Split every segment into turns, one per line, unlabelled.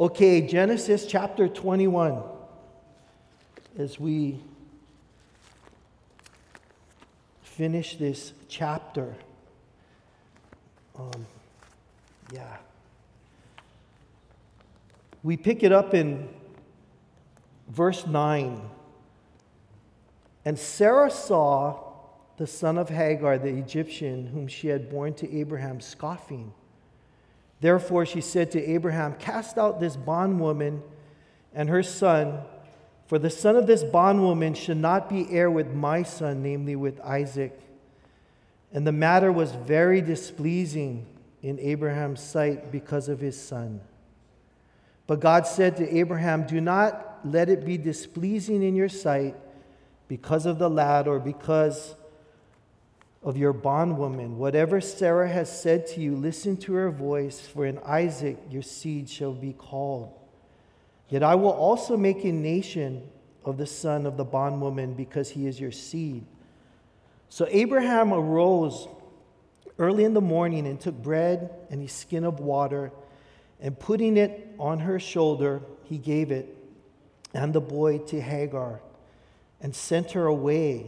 Okay, Genesis chapter 21. As we finish this chapter, we pick it up in verse 9. And Sarah saw the son of Hagar, the Egyptian, whom she had borne to Abraham, scoffing. Therefore she said to Abraham, "Cast out this bondwoman and her son, for the son of this bondwoman should not be heir with my son, namely with Isaac." And the matter was very displeasing in Abraham's sight because of his son. But God said to Abraham, "Do not let it be displeasing in your sight because of the lad or because of your bondwoman. Whatever Sarah has said to you, listen to her voice, for in Isaac your seed shall be called. Yet I will also make a nation of the son of the bondwoman, because he is your seed." So Abraham arose early in the morning and took bread and a skin of water, and putting it on her shoulder, he gave it and the boy to Hagar and sent her away.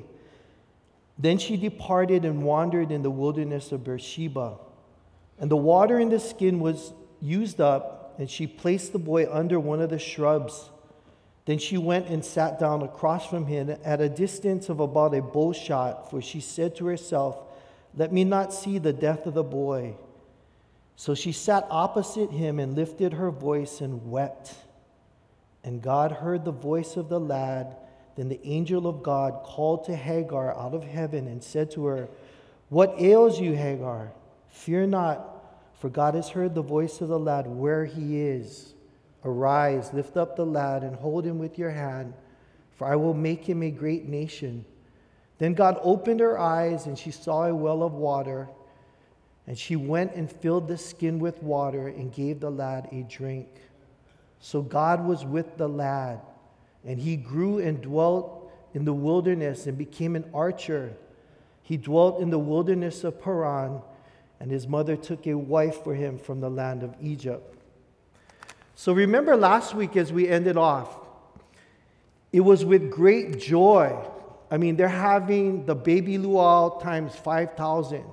Then she departed and wandered in the wilderness of Beersheba. And the water in the skin was used up, and she placed the boy under one of the shrubs. Then she went and sat down across from him at a distance of about a bow shot, for she said to herself, "Let me not see the death of the boy." So she sat opposite him and lifted her voice and wept. And God heard the voice of the lad. Then the angel of God called to Hagar out of heaven and said to her, "What ails you, Hagar? Fear not, for God has heard the voice of the lad where he is. Arise, lift up the lad and hold him with your hand, for I will make him a great nation." Then God opened her eyes, and she saw a well of water. And she went and filled the skin with water and gave the lad a drink. So God was with the lad, and he grew and dwelt in the wilderness and became an archer. He dwelt in the wilderness of Paran, and his mother took a wife for him from the land of Egypt. So remember last week as we ended off, it was with great joy. I mean, they're having the baby luau times 5,000.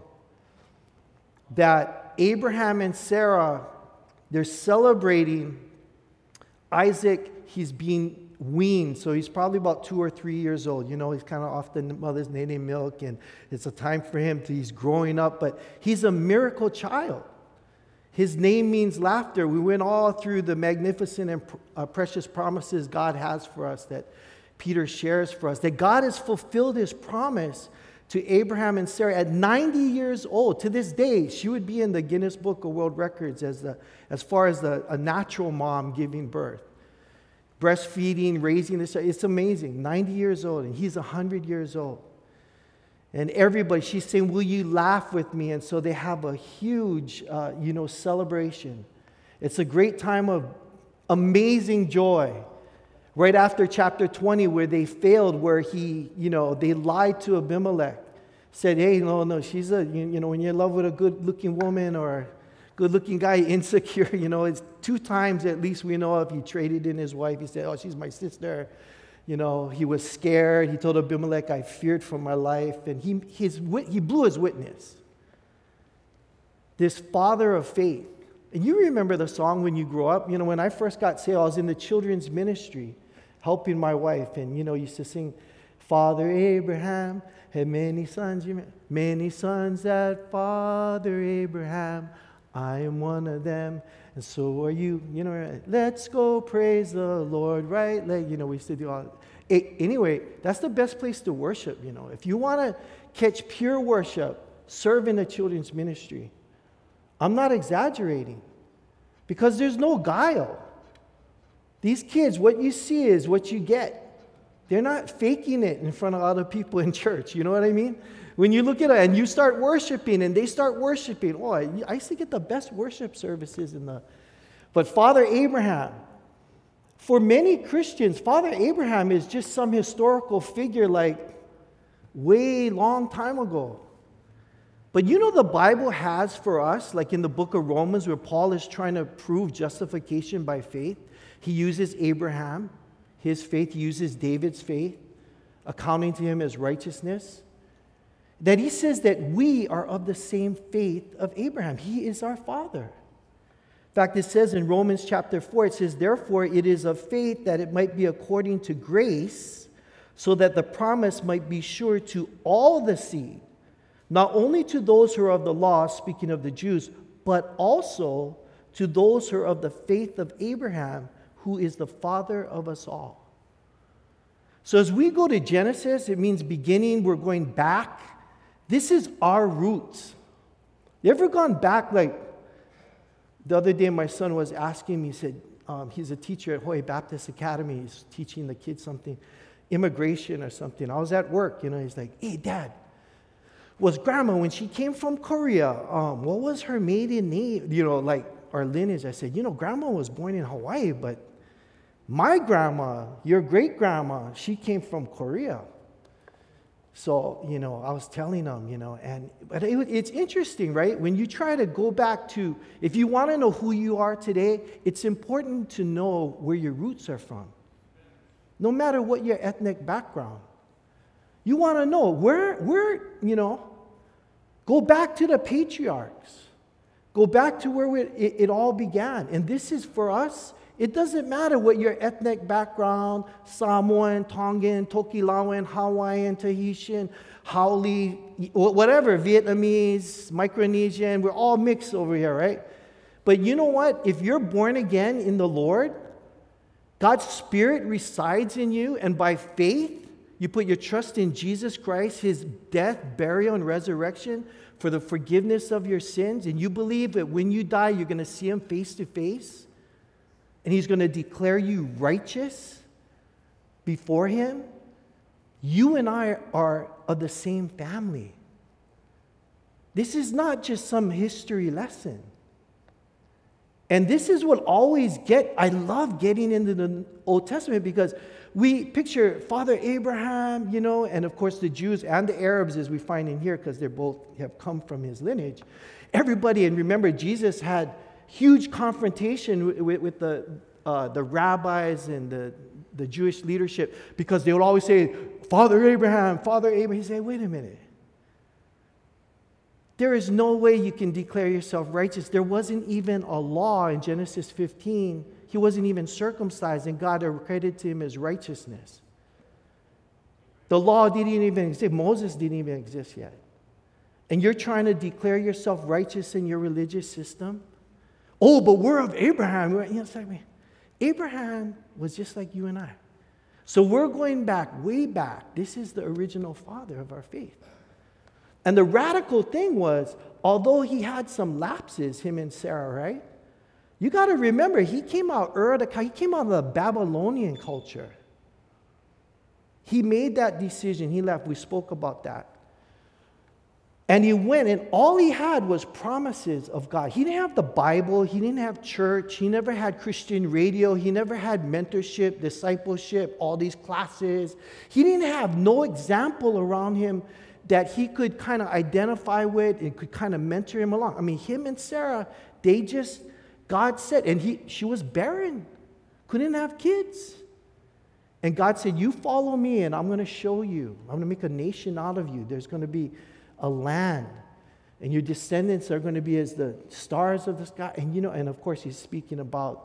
That Abraham and Sarah, they're celebrating Isaac. He's being weaned, so he's probably about 2 or 3 years old. You know, he's kind of off the mother's native milk, and it's a time for him he's growing up, but he's a miracle child. His name means laughter. We went all through the magnificent and precious promises God has for us, that Peter shares for us, that God has fulfilled his promise to Abraham and Sarah at 90 years old. To this day, she would be in the Guinness Book of World Records as far as a natural mom giving birth. Breastfeeding, raising this. It's amazing. 90 years old, and he's 100 years old. And everybody, she's saying, "Will you laugh with me?" And so they have a huge, celebration. It's a great time of amazing joy. Right after chapter 20, where they failed, where they lied to Abimelech. Said, "Hey, no, she's when you're in love with a good-looking woman or good-looking guy, insecure, it's 2 times at least we know of he traded in his wife." He said, "Oh, she's my sister." He was scared. He told Abimelech, "I feared for my life." And he blew his witness. This father of faith. And you remember the song when you grow up. When I first got saved, I was in the children's ministry helping my wife. And, used to sing, "Father Abraham had many sons." Many sons that Father Abraham. I am one of them, and so are you. Let's go praise the Lord, right? We used to do all. Anyway, that's the best place to worship. If you want to catch pure worship, serve in the children's ministry. I'm not exaggerating, because there's no guile. These kids, what you see is what you get. They're not faking it in front of other people in church. You know what I mean? When you look at it and you start worshiping and they start worshiping, I used to get the best worship services But Father Abraham, for many Christians, Father Abraham is just some historical figure like way long time ago. But you know, the Bible has for us, like in the book of Romans, where Paul is trying to prove justification by faith, he uses Abraham, his faith, he uses David's faith, accounting to him as righteousness. That he says that we are of the same faith of Abraham. He is our father. In fact, it says in Romans chapter 4, it says, therefore it is of faith that it might be according to grace, so that the promise might be sure to all the seed, not only to those who are of the law, speaking of the Jews, but also to those who are of the faith of Abraham, who is the father of us all. So as we go to Genesis, it means beginning, we're going back. This is our roots. You ever gone back, like the other day my son was asking me, he said, he's a teacher at Hoy Baptist Academy, he's teaching the kids something, immigration or something. I was at work, he's like, hey, Dad, was Grandma, when she came from Korea, what was her maiden name, like our lineage? I said, Grandma was born in Hawaii, but my grandma, your great-grandma, she came from Korea. So, I was telling them, but it's interesting, right? When you try to go back to, if you want to know who you are today, it's important to know where your roots are from. No matter what your ethnic background. You want to know where, go back to the patriarchs. Go back to where it all began. And this is for us. It doesn't matter what your ethnic background, Samoan, Tongan, Tokelauan, Hawaiian, Tahitian, Haole, whatever, Vietnamese, Micronesian, we're all mixed over here, right? But you know what? If you're born again in the Lord, God's Spirit resides in you, and by faith, you put your trust in Jesus Christ, His death, burial, and resurrection for the forgiveness of your sins, and you believe that when you die, you're going to see Him face to face, and He's going to declare you righteous before Him, you and I are of the same family. This is not just some history lesson. And this is what I love getting into the Old Testament, because we picture Father Abraham, and of course the Jews and the Arabs, as we find in here, because they both have come from his lineage. Everybody, and remember, Jesus had huge confrontation with the rabbis and the Jewish leadership, because they would always say, Father Abraham, Father Abraham. He said, wait a minute. There is no way you can declare yourself righteous. There wasn't even a law in Genesis 15. He wasn't even circumcised, and God accredited to him as righteousness. The law didn't even exist. Moses didn't even exist yet. And you're trying to declare yourself righteous in your religious system? Oh, but we're of Abraham. It's like, Abraham was just like you and I. So we're going back, way back. This is the original father of our faith. And the radical thing was, although he had some lapses, him and Sarah, right? You got to remember, he came out of the Babylonian culture. He made that decision. He left. We spoke about that. And he went, and all he had was promises of God. He didn't have the Bible. He didn't have church. He never had Christian radio. He never had mentorship, discipleship, all these classes. He didn't have no example around him that he could kind of identify with and could kind of mentor him along. I mean, him and Sarah, God said, and she was barren, couldn't have kids. And God said, you follow me and I'm going to show you. I'm going to make a nation out of you. There's going to be a land, and your descendants are going to be as the stars of the sky. And and of course he's speaking about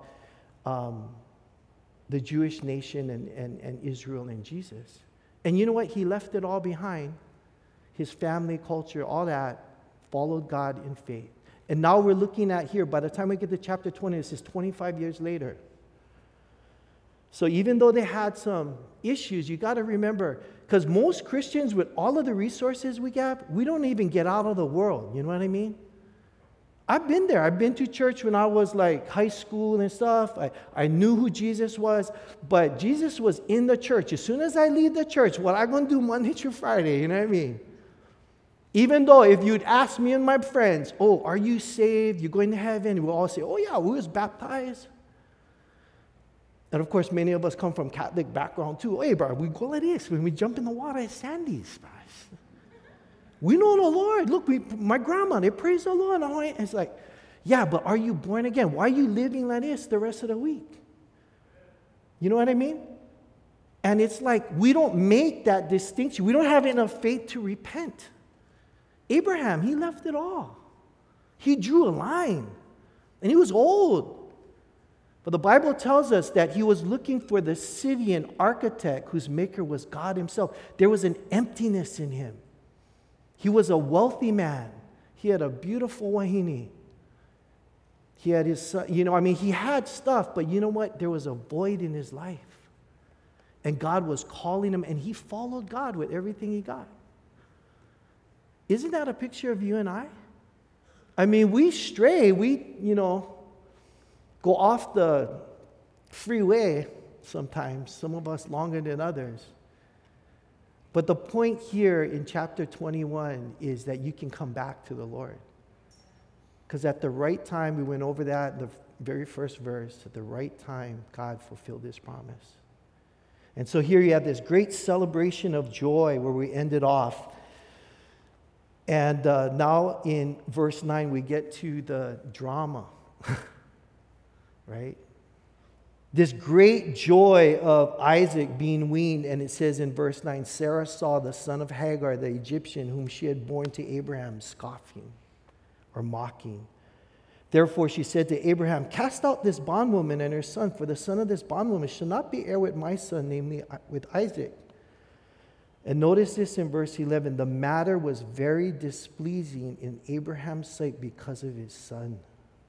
the Jewish nation and Israel and Jesus. And you know what? He left it all behind. His family, culture, all that, followed God in faith. And now we're looking at here, by the time we get to chapter 20, this is 25 years later. So even though they had some issues, you got to remember, because most Christians, with all of the resources we have, we don't even get out of the world. You know what I mean? I've been there. I've been to church when I was like high school and stuff. I knew who Jesus was, but Jesus was in the church. As soon as I leave the church, what am I going to do Monday through Friday? You know what I mean? Even though if you'd ask me and my friends, oh, are you saved? You're going to heaven? We'll all say, oh yeah, we was baptized. And of course, many of us come from Catholic background too. Hey, bro, we go like this. When we jump in the water, it's Sandy's. we know the Lord. Look, my grandma, they praise the Lord. And it's like, yeah, but are you born again? Why are you living like this the rest of the week? You know what I mean? And it's like we don't make that distinction. We don't have enough faith to repent. Abraham, he left it all. He drew a line. And he was old. But the Bible tells us that he was looking for the Scythian architect whose maker was God himself. There was an emptiness in him. He was a wealthy man. He had a beautiful wahine. He had his son, he had stuff, but you know what? There was a void in his life. And God was calling him, and he followed God with everything he got. Isn't that a picture of you and I? I mean, we stray, go off the freeway sometimes, some of us longer than others. But the point here in chapter 21 is that you can come back to the Lord. Because at the right time, we went over that in the very first verse, at the right time, God fulfilled his promise. And so here you have this great celebration of joy where we ended off. And now in verse 9, we get to the drama, right? This great joy of Isaac being weaned. And it says in verse 9, Sarah saw the son of Hagar, the Egyptian, whom she had borne to Abraham, scoffing or mocking. Therefore she said to Abraham, cast out this bondwoman and her son, for the son of this bondwoman shall not be heir with my son, namely with Isaac. And notice this in verse 11, the matter was very displeasing in Abraham's sight because of his son.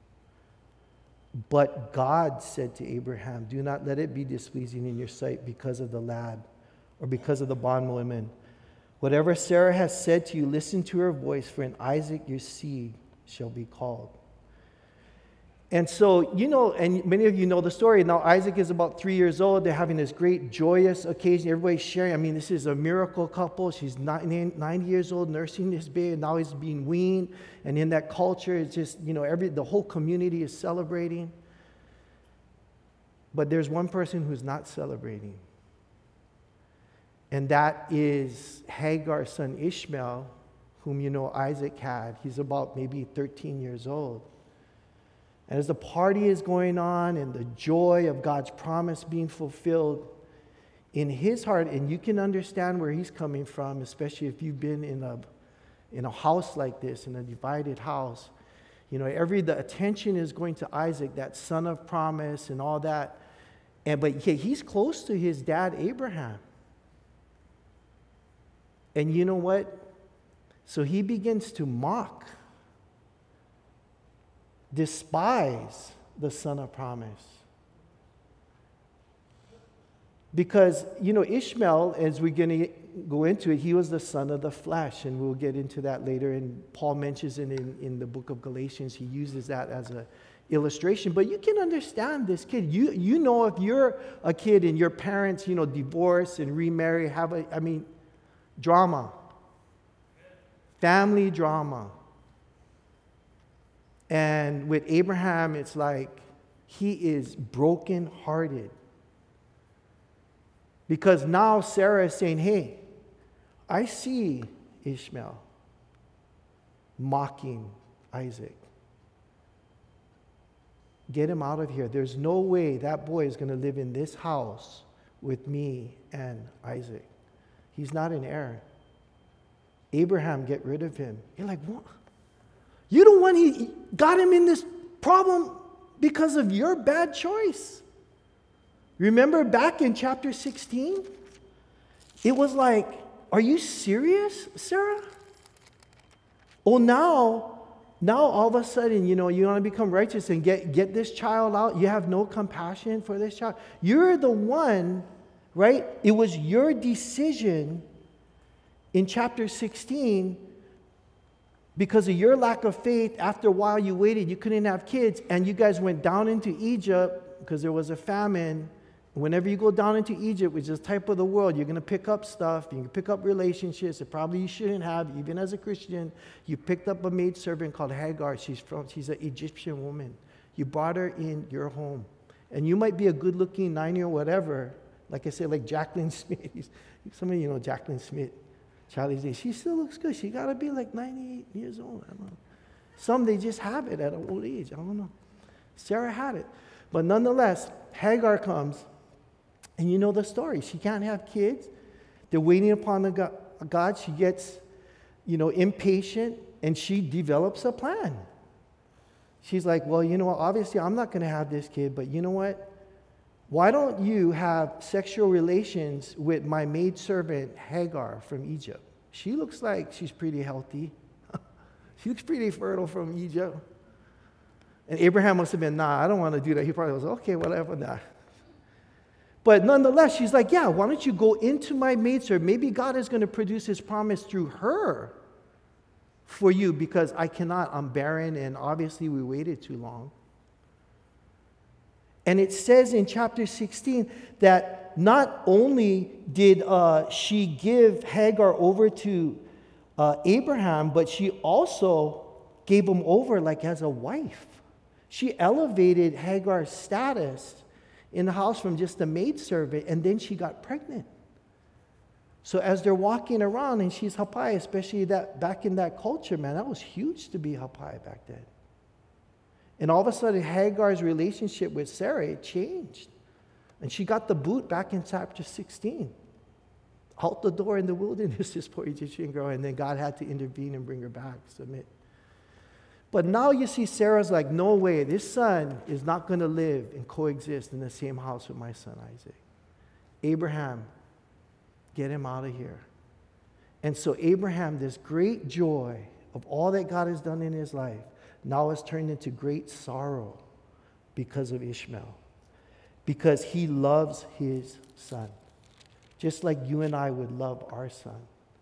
But God said to Abraham, do not let it be displeasing in your sight because of the lad or because of the bondwoman. Whatever Sarah has said to you, listen to her voice, for in Isaac your seed shall be called. And so, and many of you know the story. Now, Isaac is about 3 years old. They're having this great, joyous occasion. Everybody's sharing. I mean, this is a miracle couple. She's 90 years old, nursing this baby, and now he's being weaned. And in that culture, it's just, the whole community is celebrating. But there's one person who's not celebrating. And that is Hagar's son Ishmael, whom Isaac had. He's about maybe 13 years old. And as the party is going on and the joy of God's promise being fulfilled in his heart, and you can understand where he's coming from, especially if you've been in a house like this, in a divided house. The attention is going to Isaac, that son of promise and all that. But he's close to his dad, Abraham. And you know what? So he begins to mock, despise the son of promise. Because, Ishmael, as we're going to go into it, he was the son of the flesh, and we'll get into that later. And Paul mentions it in the book of Galatians. He uses that as an illustration. But you can understand this kid. You know if you're a kid and your parents, divorce and remarry, drama. Family drama. And with Abraham, it's like he is brokenhearted. Because now Sarah is saying, hey, I see Ishmael mocking Isaac. Get him out of here. There's no way that boy is going to live in this house with me and Isaac. He's not an heir. Abraham, get rid of him. You're like, what? You the one he got him in this problem because of your bad choice. Remember back in chapter 16? It was like, are you serious, Sarah? Oh, now all of a sudden, you want to become righteous and get this child out. You have no compassion for this child. You're the one, right? It was your decision in chapter 16. Because of your lack of faith, after a while you waited, you couldn't have kids, and you guys went down into Egypt because there was a famine. Whenever you go down into Egypt, which is the type of the world, you're going to pick up stuff, you can pick up relationships that probably you shouldn't have, even as a Christian. You picked up a maidservant called Hagar. She's an Egyptian woman. You brought her in your home. And you might be a good-looking 9-year-old whatever, like I said, like Jacqueline Smith. Some of you know Jacqueline Smith. Charlie's age. She still looks good. She got to be like 98 years old. I don't know. Some, they just have it at an old age. I don't know. Sarah had it. But nonetheless, Hagar comes, and you know the story. She can't have kids. They're waiting upon the God. She gets, impatient, and she develops a plan. She's like, well, obviously I'm not going to have this kid, but you know what? Why don't you have sexual relations with my maidservant Hagar from Egypt? She looks like she's pretty healthy. She looks pretty fertile from Egypt. And Abraham must have been, nah, I don't want to do that. He probably was, okay, whatever, nah. But nonetheless, she's like, yeah, why don't you go into my maidservant? Maybe God is going to produce his promise through her for you, because I cannot, I'm barren, and obviously we waited too long. And it says in chapter 16 that not only did she give Hagar over to Abraham, but she also gave him over like as a wife. She elevated Hagar's status in the house from just a maidservant, and then she got pregnant. So as they're walking around and she's Hapai, especially that back in that culture, man, that was huge to be Hapai back then. And all of a sudden, Hagar's relationship with Sarah changed. And she got the boot back in chapter 16. Out the door in the wilderness, this poor Egyptian girl, and then God had to intervene and bring her back, submit. But now you see Sarah's like, no way, this son is not going to live and coexist in the same house with my son Isaac. Abraham, get him out of here. And so Abraham, this great joy of all that God has done in his life, now is turned into great sorrow because of Ishmael. Because he loves his son. Just like you and I would love our son.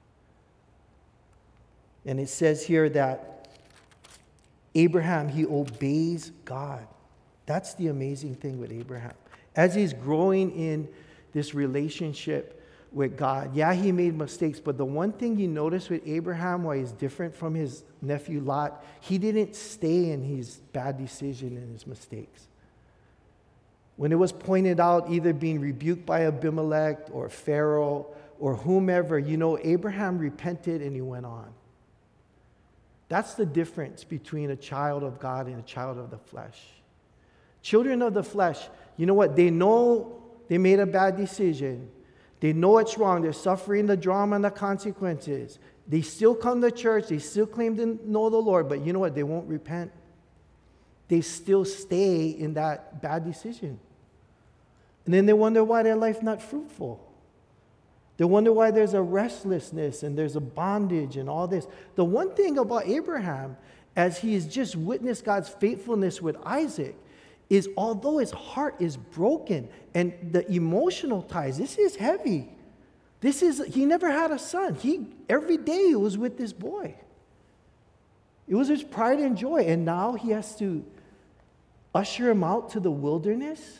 And it says here that Abraham, he obeys God. That's the amazing thing with Abraham. As he's growing in this relationship with God, yeah, he made mistakes, but the one thing you notice with Abraham, why he's different from his nephew Lot, he didn't stay in his bad decision and his mistakes. When it was pointed out, either being rebuked by Abimelech or Pharaoh or whomever, Abraham repented and he went on. That's the difference between a child of God and a child of the flesh. Children of the flesh, you know what? They know they made a bad decision. They know it's wrong. They're suffering the drama and the consequences. They still come to church. They still claim to know the Lord. But you know what? They won't repent. They still stay in that bad decision. And then they wonder why their life not fruitful. They wonder why there's a restlessness and there's a bondage and all this. The one thing about Abraham, as he has just witnessed God's faithfulness with Isaac, is although his heart is broken and the emotional ties, this is heavy. He never had a son. Every day he was with this boy. It was his pride and joy. And now he has to usher him out to the wilderness.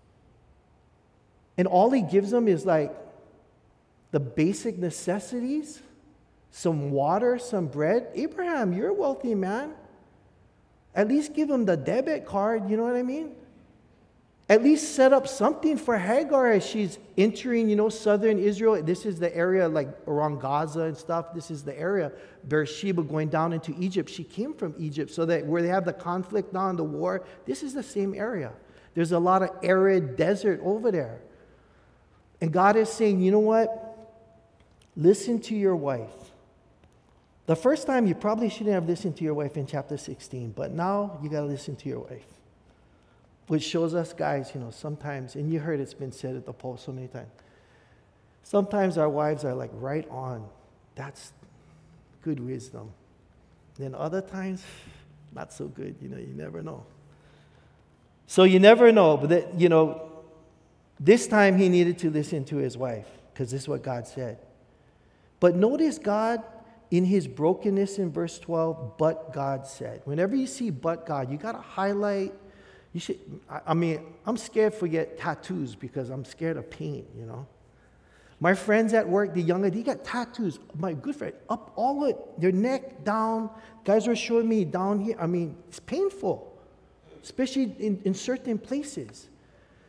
And all he gives him is like the basic necessities, some water, some bread. Abraham, you're a wealthy man. At least give him the debit card, you know what I mean? At least set up something for Hagar as she's entering, southern Israel. This is the area like around Gaza and stuff. This is the area, Beersheba, going down into Egypt. She came from Egypt, so that where they have the conflict now and the war, this is the same area. There's a lot of arid desert over there. And God is saying, you know what? Listen to your wife. The first time you probably shouldn't have listened to your wife in chapter 16, but now you got to listen to your wife. Which shows us, guys, sometimes, and you heard it's been said at the post so many times, sometimes our wives are like right on. That's good wisdom. Then other times, not so good. You never know. So you never know, but this time he needed to listen to his wife because this is what God said. But notice God, in his brokenness in verse 12, but God said. Whenever you see but God, you got to highlight. I'm scared to get tattoos because I'm scared of pain, My friends at work, the younger, they got tattoos. My good friend, up all it, their neck, down. Guys were showing me down here. It's painful, especially in certain places.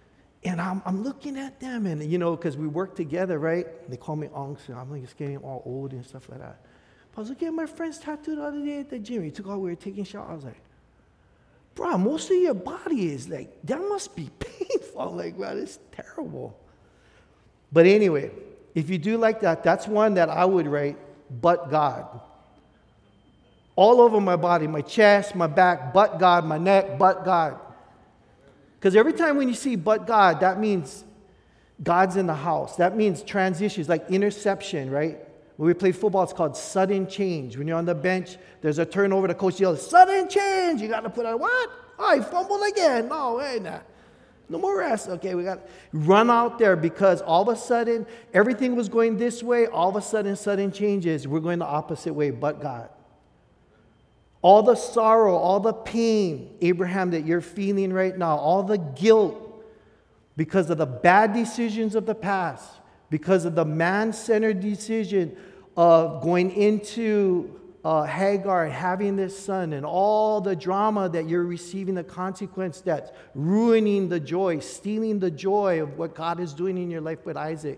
And I'm looking at them, and because we work together, right? They call me Unks, and I'm like just getting all old and stuff like that. But I was looking at my friend's tattoo the other day at the gym. He took out, we were taking shower. I was like, bro, most of your body is like, that must be painful. I'm like, bro, it's terrible. But anyway, if you do like that, that's one that I would write, but God. All over my body, my chest, my back, but God, my neck, but God. Because every time when you see but God, that means God's in the house. That means transitions, like interception, right? When we play football, it's called sudden change. When you're on the bench, there's a turnover, the coach yells, sudden change! You got to put on, what? Oh, I fumbled again. No, wait, nah. No more rest. Okay, we got to run out there because all of a sudden, everything was going this way. All of a sudden changes. We're going the opposite way, but God. All the sorrow, all the pain, Abraham, that you're feeling right now, all the guilt because of the bad decisions of the past, because of the man-centered decision of going into Hagar and having this son, and all the drama that you're receiving, the consequence that's ruining the joy, stealing the joy of what God is doing in your life with Isaac.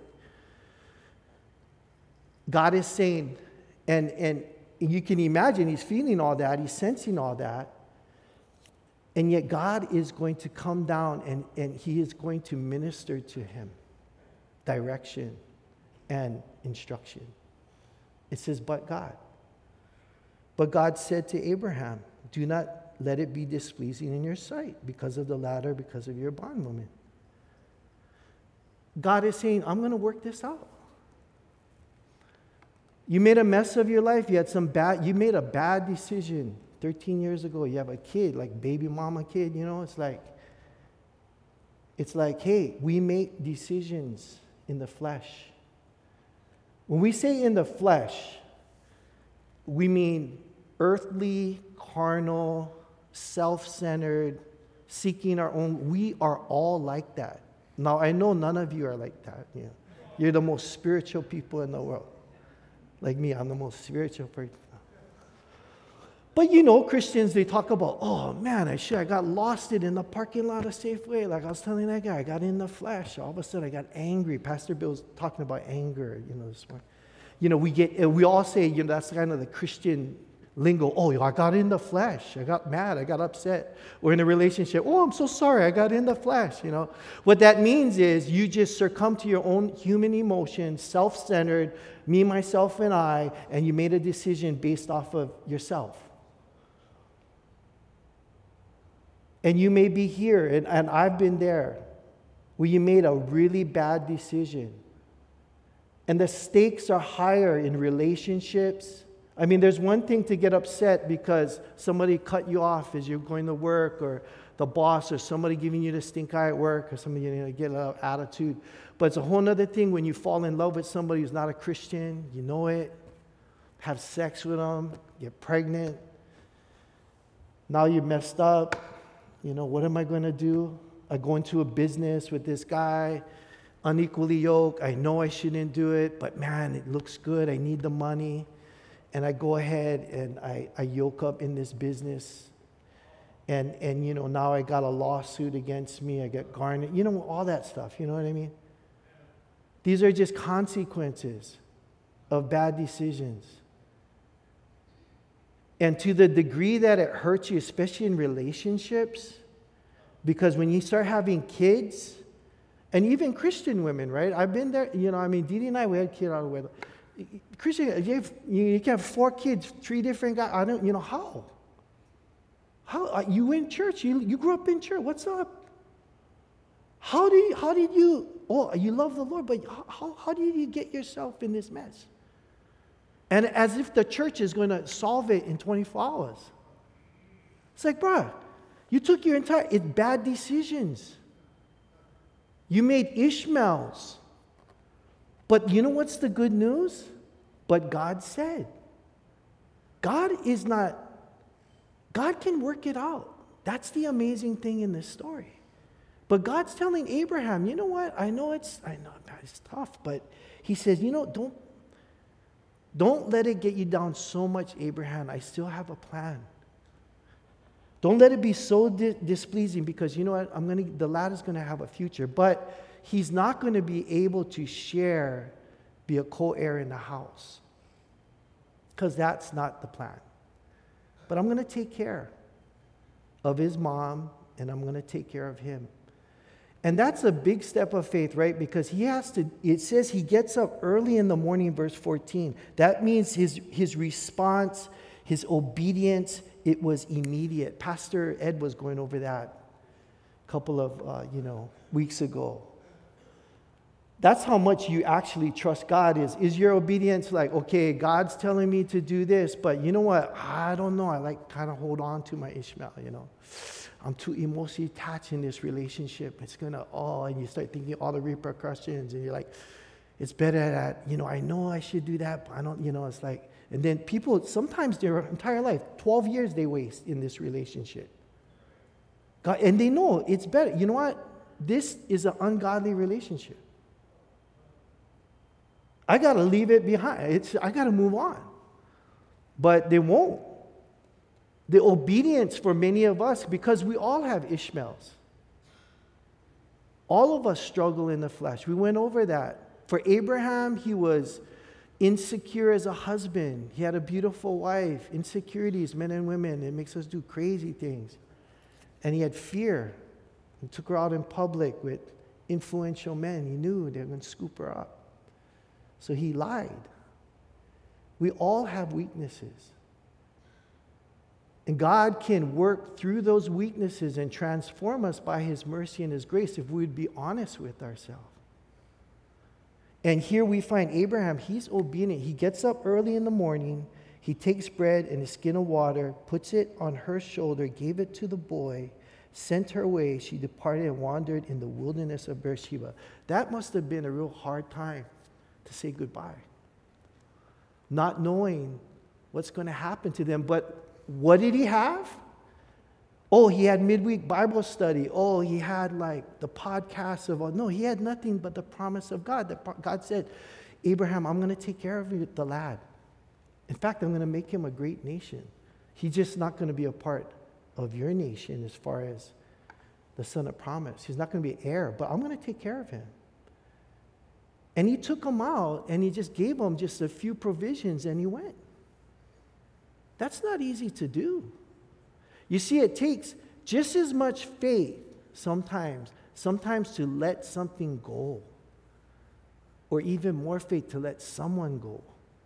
God is saying, and you can imagine he's feeling all that, he's sensing all that, and yet God is going to come down and he is going to minister to him direction and instruction. It says, but God. But God said to Abraham, do not let it be displeasing in your sight because of the ladder, because of your bondwoman. God is saying, I'm going to work this out. You made a mess of your life. You made a bad decision 13 years ago. You have a kid, like baby mama kid, It's like, hey, we make decisions in the flesh. When we say in the flesh, we mean earthly, carnal, self-centered, seeking our own. We are all like that. Now, I know none of you are like that. You're the most spiritual people in the world. Like me, I'm the most spiritual person. But Christians, they talk about, oh man, I got lost in the parking lot of Safeway. Like I was telling that guy, I got in the flesh. All of a sudden, I got angry. Pastor Bill's talking about anger, this morning. We all say, that's kind of the Christian lingo. Oh, I got in the flesh. I got mad. I got upset. Or in a relationship, oh, I'm so sorry. I got in the flesh. What that means is you just succumb to your own human emotions, self-centered, me, myself, and I, and you made a decision based off of yourself. And you may be here, and I've been there, where you made a really bad decision. And the stakes are higher in relationships. I mean, there's one thing to get upset because somebody cut you off as you're going to work, or the boss, or somebody giving you the stink eye at work, or somebody get a little attitude. But it's a whole other thing when you fall in love with somebody who's not a Christian, have sex with them, get pregnant. Now you're messed up. What am I going to do? I go into a business with this guy, unequally yoked. I know I shouldn't do it, but man, it looks good. I need the money. And I go ahead and I yoke up in this business. And now I got a lawsuit against me. I get garnered. All that stuff. You know what I mean? These are just consequences of bad decisions. And to the degree that it hurts you, especially in relationships, because when you start having kids, and even Christian women, right? I've been there, Didi and I, we had kids out of the way. Christian, you can have 4 kids, 3 different guys. I don't, how? How, you in church, you grew up in church, what's up? How did you, you love the Lord, but how did you get yourself in this mess? And as if the church is going to solve it in 24 hours. It's like, bro, you took your bad decisions. You made Ishmaels. But you know what's the good news? But God said. God can work it out. That's the amazing thing in this story. But God's telling Abraham, you know what? I know it's tough, but he says, don't let it get you down so much, Abraham. I still have a plan. Don't let it be so displeasing, because you know what? The lad is going to have a future, but he's not going to be able to be a co-heir in the house, because that's not the plan. But I'm going to take care of his mom, and I'm going to take care of him. And that's a big step of faith, right? Because it says he gets up early in the morning, verse 14. That means his response, his obedience, it was immediate. Pastor Ed was going over that a couple of weeks ago. That's how much you actually trust God is your obedience like, okay, God's telling me to do this, but you know what? I don't know. I kind of hold on to my Ishmael, I'm too emotionally attached in this relationship. It's going to, and you start thinking all the repercussions, and you're like, it's better that, I know I should do that, but I don't, it's like, and then people, sometimes their entire life, 12 years they waste in this relationship. God, and they know it's better. You know what? This is an ungodly relationship. I got to leave it behind. I got to move on. But they won't. The obedience for many of us, because we all have Ishmaels. All of us struggle in the flesh. We went over that. For Abraham, he was insecure as a husband. He had a beautiful wife. Insecurities, men and women, it makes us do crazy things. And he had fear. He took her out in public with influential men. He knew they were going to scoop her up. So he lied. We all have weaknesses. And God can work through those weaknesses and transform us by his mercy and his grace if we would be honest with ourselves. And here we find Abraham, he's obedient. He gets up early in the morning. He takes bread and a skin of water, puts it on her shoulder, gave it to the boy, sent her away. She departed and wandered in the wilderness of Beersheba. That must have been a real hard time to say goodbye. Not knowing what's going to happen to them. But what did he have? He had midweek Bible study. He had like the podcast of, no, he had nothing but the promise of God. God said, Abraham, I'm going to take care of you, the lad. In fact, I'm going to make him a great nation. He's just not going to be a part of your nation as far as the son of promise. He's not going to be heir, but I'm going to take care of him. And he took him out and he just gave him just a few provisions and he went. That's not easy to do. You see, it takes just as much faith sometimes to let something go, or even more faith to let someone go,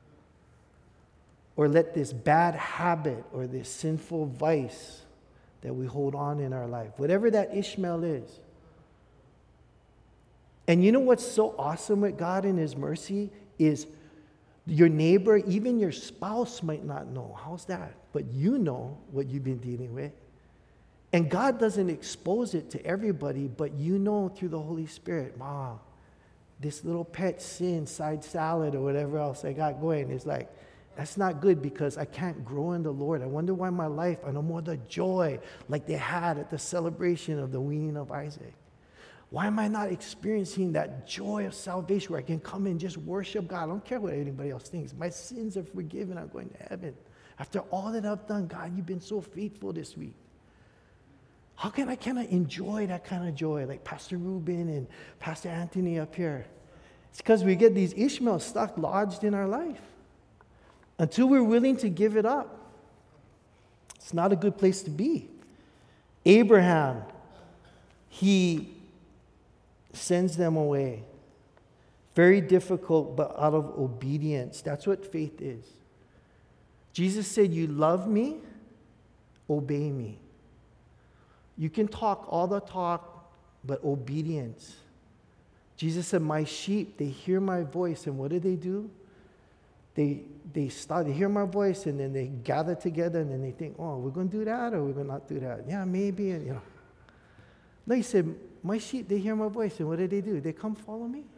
or let this bad habit or this sinful vice that we hold on in our life, whatever that Ishmael is. And you know what's so awesome with God and his mercy is your neighbor, even your spouse might not know. How's that? But you know what you've been dealing with. And God doesn't expose it to everybody, but you know through the Holy Spirit, wow, this little pet sin, side salad or whatever else I got going, is like, that's not good because I can't grow in the Lord. I wonder why my life, I no more the joy like they had at the celebration of the weaning of Isaac. Why am I not experiencing that joy of salvation where I can come and just worship God? I don't care what anybody else thinks. My sins are forgiven. I'm going to heaven. After all that I've done, God, you've been so faithful this week. How can I kind of enjoy that kind of joy like Pastor Ruben and Pastor Anthony up here? It's because we get these Ishmaels stuck, lodged in our life. Until we're willing to give it up, it's not a good place to be. Abraham, he sends them away. Very difficult, but out of obedience. That's what faith is. Jesus said, you love me, obey me. You can talk all the talk, but obedience. Jesus said, my sheep, they hear my voice, and what do? They start, they hear my voice, and then they gather together, and then they think, we're going to do that, or we're going to not do that. Yeah, maybe, and No, he said, my sheep, they hear my voice, and what do? They come follow me.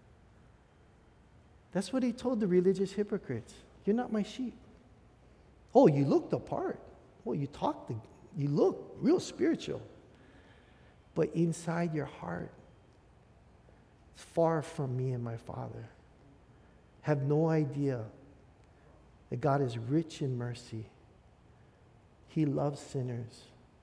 That's what he told the religious hypocrites. You're not my sheep. You look the part. You look real spiritual. But inside your heart, it's far from me and my Father. Have no idea that God is rich in mercy. He loves sinners.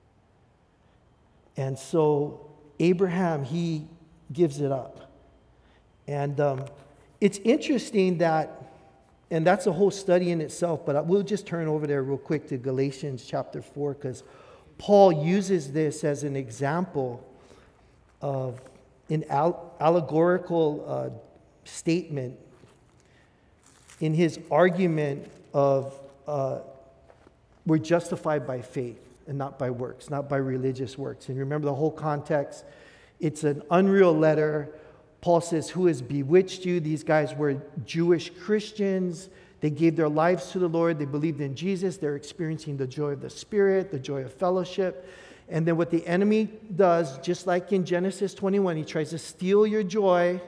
And so Abraham, he gives it up. And it's interesting that, and that's a whole study in itself, but we'll just turn over there real quick to Galatians chapter 4, because Paul uses this as an example of an allegorical statement in his argument of we're justified by faith and not by works, not by religious works. And remember the whole context. It's an unreal letter. Paul says, who has bewitched you? These guys were Jewish Christians. They gave their lives to the Lord. They believed in Jesus. They're experiencing the joy of the Spirit, the joy of fellowship. And then what the enemy does, just like in Genesis 21, he tries to steal your joy,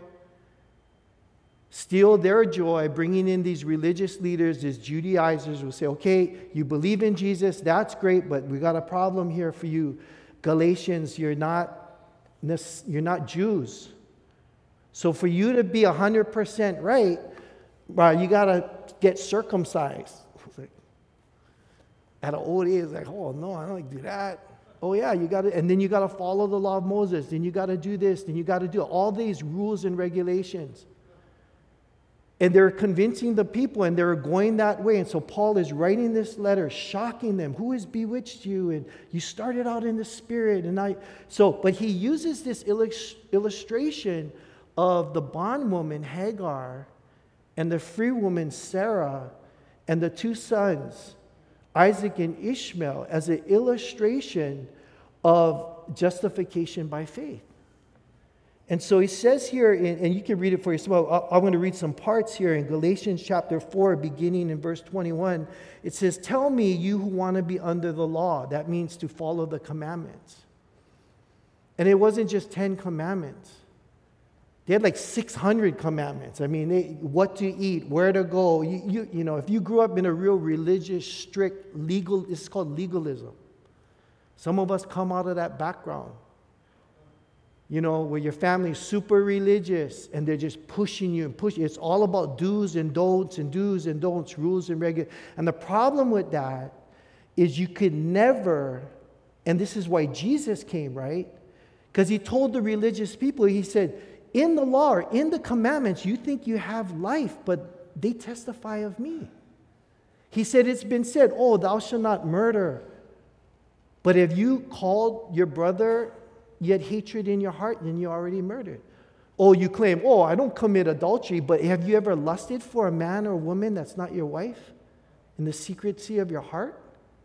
steal their joy, bringing in these religious leaders, these Judaizers will say, okay, you believe in Jesus, that's great, but we got a problem here for you. Galatians, you're not Jews. So for you to be 100% right, you got to get circumcised. Like, at an old age, it's like, oh, no, I don't like to do that. Oh, yeah, you got to, and then you got to follow the law of Moses. Then you got to do this. Then you got to do all these rules and regulations. And they're convincing the people, and they're going that way. And so Paul is writing this letter, shocking them. Who has bewitched you? And you started out in the Spirit. But he uses this illustration of the bondwoman Hagar and the free woman Sarah and the two sons, Isaac and Ishmael, as an illustration of justification by faith. And so he says here, and you can read it for yourself. I'm going to read some parts here in Galatians chapter 4, beginning in verse 21. It says, tell me, you who want to be under the law. That means to follow the commandments. And it wasn't just 10 commandments. They had like 600 commandments. I mean, what to eat, where to go. You know, if you grew up in a real religious, strict, legal, it's called legalism. Some of us come out of that background. You know, where your family's super religious and they're just pushing you and pushing. It's all about do's and don'ts, rules and regulations. And the problem with that is you could never, and this is why Jesus came, right? Because he told the religious people, he said, in the law or in the commandments, you think you have life, but they testify of me. He said, it's been said, oh, thou shalt not murder. But if you called your brother, yet hatred in your heart, then you already murdered. Oh, you claim, oh, I don't commit adultery, but have you ever lusted for a man or woman that's not your wife in the secrecy of your heart?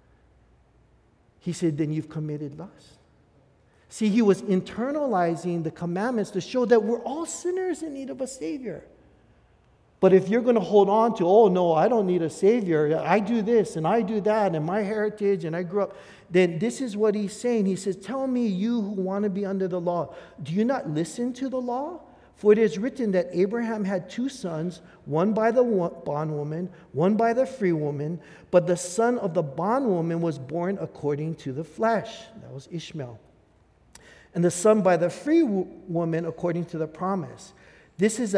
He said, then you've committed lust. See, he was internalizing the commandments to show that we're all sinners in need of a Savior. But if you're going to hold on to, oh, no, I don't need a Savior, I do this and I do that and my heritage and I grew up, then this is what he's saying. He says, tell me, you who want to be under the law, do you not listen to the law? For it is written that Abraham had two sons, one by the bondwoman, one by the free woman, but the son of the bondwoman was born according to the flesh. That was Ishmael. And the son by the free woman according to the promise. This is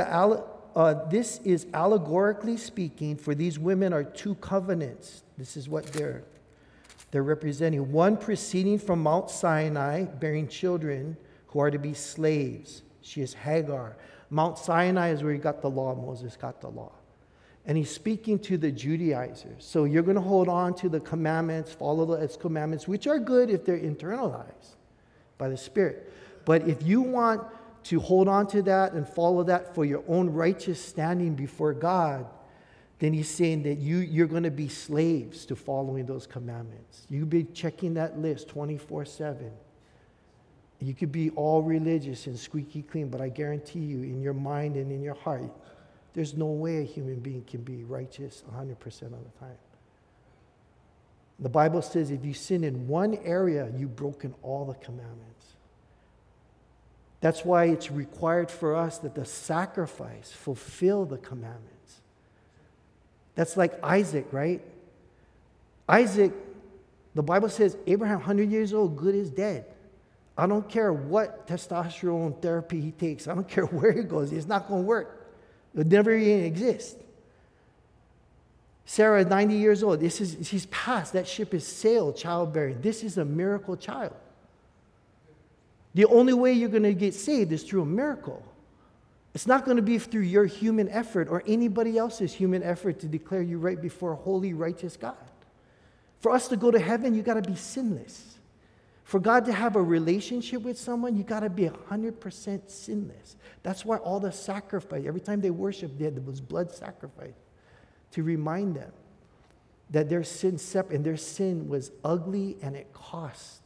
allegorically speaking, for these women are two covenants. This is what they're representing. One proceeding from Mount Sinai, bearing children who are to be slaves. She is Hagar. Mount Sinai is where he got the law. Moses got the law. And he's speaking to the Judaizers. So you're going to hold on to the commandments, follow its commandments, which are good if they're internalized by the Spirit. But if you want to hold on to that and follow that for your own righteous standing before God, then he's saying that you're going to be slaves to following those commandments. You'll be checking that list 24/7. You could be all religious and squeaky clean, but I guarantee you, in your mind and in your heart, there's no way a human being can be righteous 100% of the time. The Bible says if you sin in one area, you've broken all the commandments. That's why it's required for us that the sacrifice fulfill the commandments. That's like Isaac, right? Isaac, the Bible says, Abraham, 100 years old, good as dead. I don't care what testosterone therapy he takes. I don't care where he goes. It's not going to work. It'll never even exist. Sarah is 90 years old. She's past. That ship is sailed, childbearing. This is a miracle child. The only way you're going to get saved is through a miracle. It's not going to be through your human effort or anybody else's human effort to declare you right before a holy, righteous God. For us to go to heaven, you got to be sinless. For God to have a relationship with someone, you got to be 100% sinless. That's why all the sacrifice, every time they worshiped, there was blood sacrifice to remind them that their sin separate, and their sin was ugly and it cost.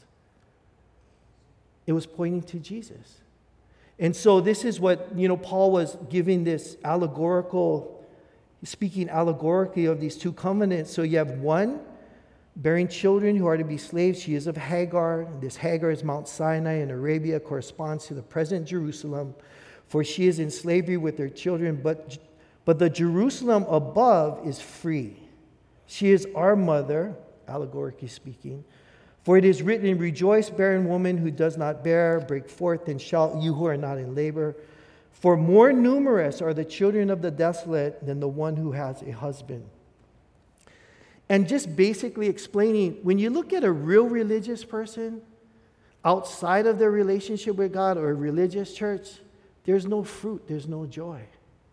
It was pointing to Jesus. And so this is what, Paul was giving this speaking allegorically of these two covenants. So you have one bearing children who are to be slaves. She is of Hagar. This Hagar is Mount Sinai in Arabia, corresponds to the present Jerusalem, for she is in slavery with her children. But the Jerusalem above is free. She is our mother, allegorically speaking. For it is written, rejoice, barren woman who does not bear, break forth and shout, you who are not in labor. For more numerous are the children of the desolate than the one who has a husband. And just basically explaining, when you look at a real religious person outside of their relationship with God or a religious church, there's no fruit, there's no joy.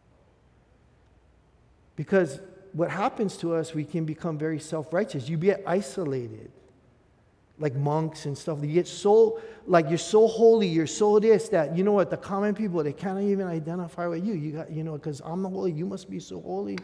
Because what happens to us, we can become very self-righteous. You get isolated, like monks and stuff. You get so, like you're so holy, you're so this, that, you know what, the common people, they can't even identify with you. You got, because I'm not holy, you must be so holy.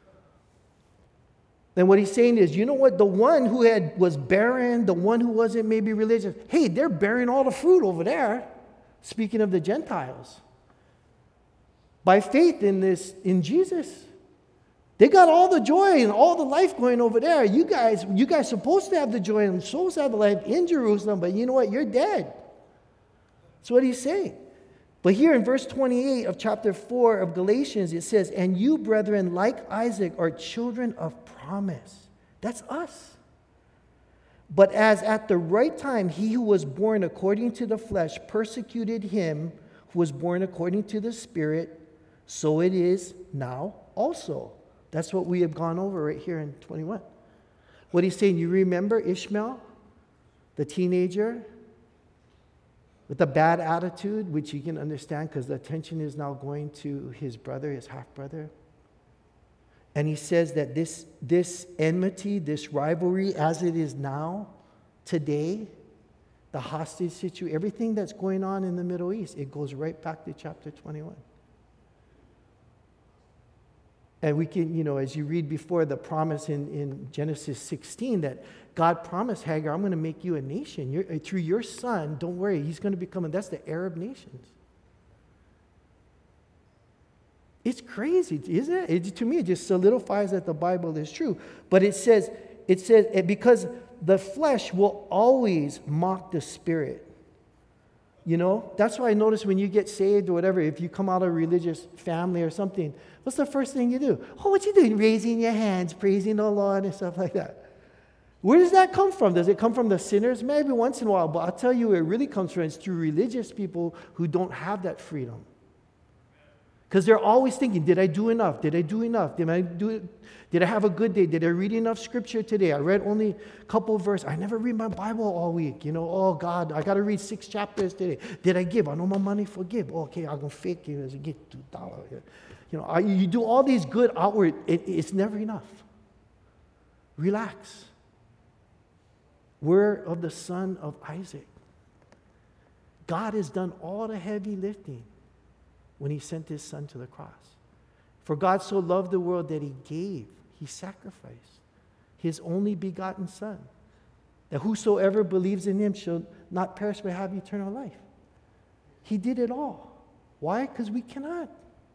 Then what he's saying is, you know what, the one who was barren, the one who wasn't maybe religious, hey, they're bearing all the fruit over there. Speaking of the Gentiles. By faith in Jesus. They got all the joy and all the life going over there. You guys supposed to have the joy and supposed to have the life in Jerusalem, but you know what? You're dead. That's what he's saying. But here in verse 28 of chapter 4 of Galatians, it says, and you, brethren, like Isaac, are children of promise. That's us. But as at the right time he who was born according to the flesh persecuted him who was born according to the Spirit, so it is now also. That's what we have gone over right here in 21. What he's saying, you remember Ishmael, the teenager, with a bad attitude, which you can understand because the attention is now going to his brother, his half-brother. And he says that this enmity, this rivalry as it is now, today, the hostage situation, everything that's going on in the Middle East, it goes right back to chapter 21. And we can, as you read before the promise in Genesis 16 that God promised Hagar, I'm going to make you a nation. Through your son, don't worry, he's going to become, that's the Arab nations. It's crazy, isn't it? To me, it just solidifies that the Bible is true. But it says, because the flesh will always mock the spirit. That's why I notice when you get saved or whatever, if you come out of a religious family or something, what's the first thing you do? Oh, what you doing? Raising your hands, praising the Lord and stuff like that. Where does that come from? Does it come from the sinners? Maybe once in a while, but I'll tell you where it really comes from. It's through religious people who don't have that freedom. Because they're always thinking, did I do enough? Did I do enough? Did I have a good day? Did I read enough scripture today? I read only a couple of verses. I never read my Bible all week. Oh God, I got to read 6 chapters today. Did I give? I know my money for give. Okay, I'm going to fake it as I get $2. You do all these good outward, it's never enough. Relax. We're of the son of Isaac. God has done all the heavy lifting when he sent his son to the cross. For God so loved the world that he gave, he sacrificed his only begotten son, that whosoever believes in him shall not perish but have eternal life. He did it all. Why? Because we cannot.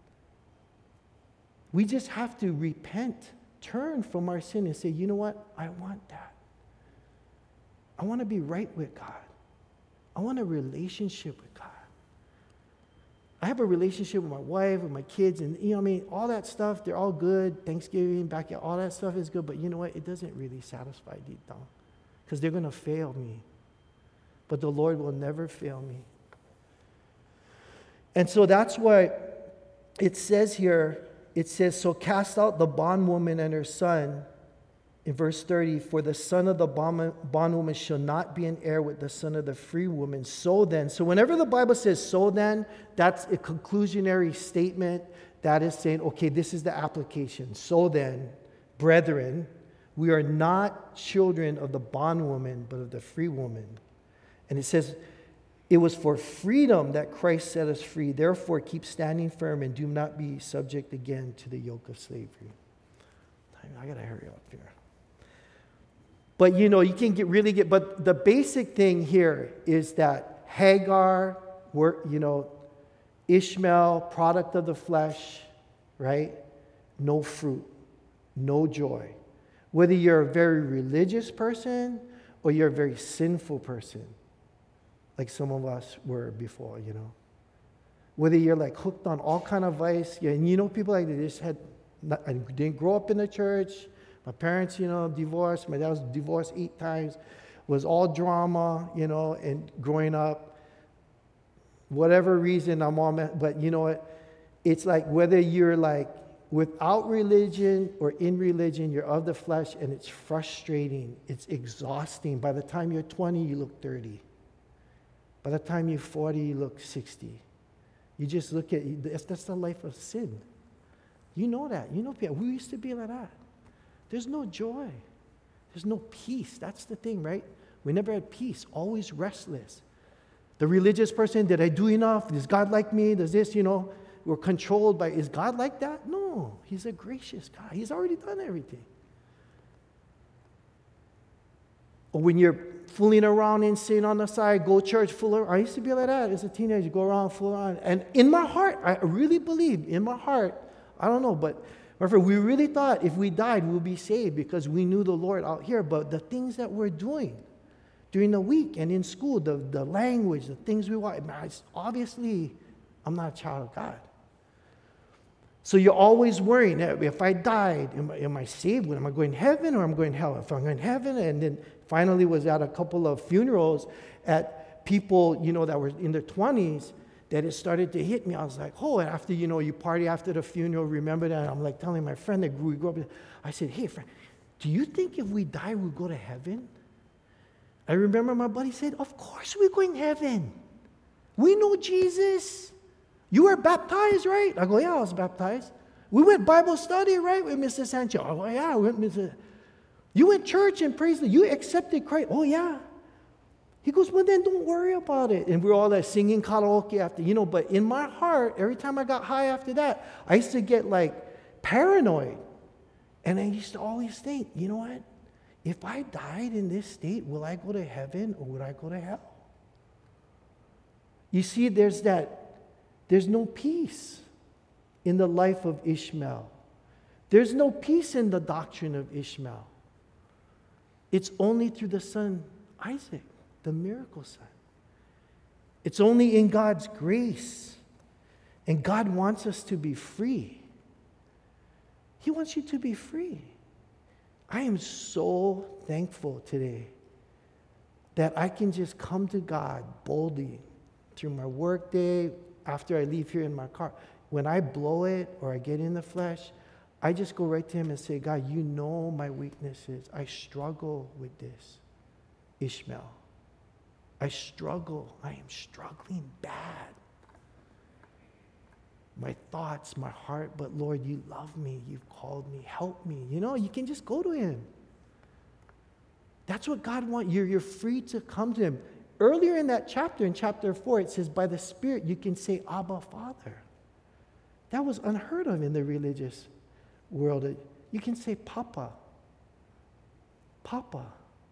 We just have to repent, turn from our sin and say, you know what? I want that. I want to be right with God. I want a relationship with God. I have a relationship with my wife, with my kids, and all that stuff, they're all good. Thanksgiving, backyard, all that stuff is good, but you know what? It doesn't really satisfy deep down because they're going to fail me. But the Lord will never fail me. And so that's why it says here, so cast out the bondwoman and her son, In verse 30, for the son of the bondwoman shall not be an heir with the son of the free woman. So then, so whenever the Bible says so then, that's a conclusionary statement that is saying, okay, this is the application. So then, brethren, we are not children of the bondwoman, but of the free woman. And it says, it was for freedom that Christ set us free. Therefore, keep standing firm and do not be subject again to the yoke of slavery. I got to hurry up here. But you can but the basic thing here is that Hagar, Ishmael, product of the flesh, right? No fruit, no joy. Whether you're a very religious person or you're a very sinful person, like some of us were before, Whether you're like hooked on all kind of vice, and people like this I didn't grow up in the church. My parents, divorced. My dad was divorced 8 times. Was all drama, and growing up. Whatever reason, I'm all but you know what? It's like whether you're like without religion or in religion, you're of the flesh, and it's frustrating. It's exhausting. By the time you're 20, you look 30. By the time you're 40, you look 60. You just look at, that's the life of sin. You know that. We used to be like that. There's no joy. There's no peace. That's the thing, right? We never had peace, always restless. The religious person, did I do enough? Is God like me? Does this, we're controlled by, is God like that? No, He's a gracious God. He's already done everything. Or when you're fooling around in sin on the side, go church, fool around. I used to be like that as a teenager, go around, fool around. And in my heart, I really believe, in my heart, I don't know, but we really thought if we died, we'll be saved because we knew the Lord out here. But the things that we're doing during the week and in school, the language, the things we watch, obviously, I'm not a child of God. So you're always worrying, if I died, am I saved? Am I going to heaven or am I going to hell? If I'm going to heaven, and then finally was at a couple of funerals at people, that were in their 20s, that it started to hit me. I was like, and after, you party after the funeral, remember that? I'm like telling my friend that we grew up, I said, hey, friend, do you think if we die, we'll go to heaven? I remember my buddy said, of course we're going to heaven. We know Jesus. You were baptized, right? I go, yeah, I was baptized. We went Bible study, right, with Mr. Sancho. I go, yeah, we went Mr. You went church and praised. You accepted Christ. Oh, yeah. He goes, well, then don't worry about it. And we're all like singing karaoke after, but in my heart, every time I got high after that, I used to get like paranoid. And I used to always think, you know what? If I died in this state, will I go to heaven or would I go to hell? You see, there's no peace in the life of Ishmael. There's no peace in the doctrine of Ishmael. It's only through the son Isaac, the miracle son. It's only in God's grace. And God wants us to be free. He wants you to be free. I am so thankful today that I can just come to God boldly through my work day, after I leave here in my car. When I blow it or I get in the flesh, I just go right to Him and say, God, you know my weaknesses. I struggle with this, Ishmael. I struggle. I am struggling bad. My thoughts, my heart, but Lord, you love me. You've called me. Help me. You can just go to Him. That's what God wants. You're free to come to Him. Earlier in that chapter, in chapter 4, it says, by the Spirit, you can say, Abba, Father. That was unheard of in the religious world. You can say, Papa. Papa.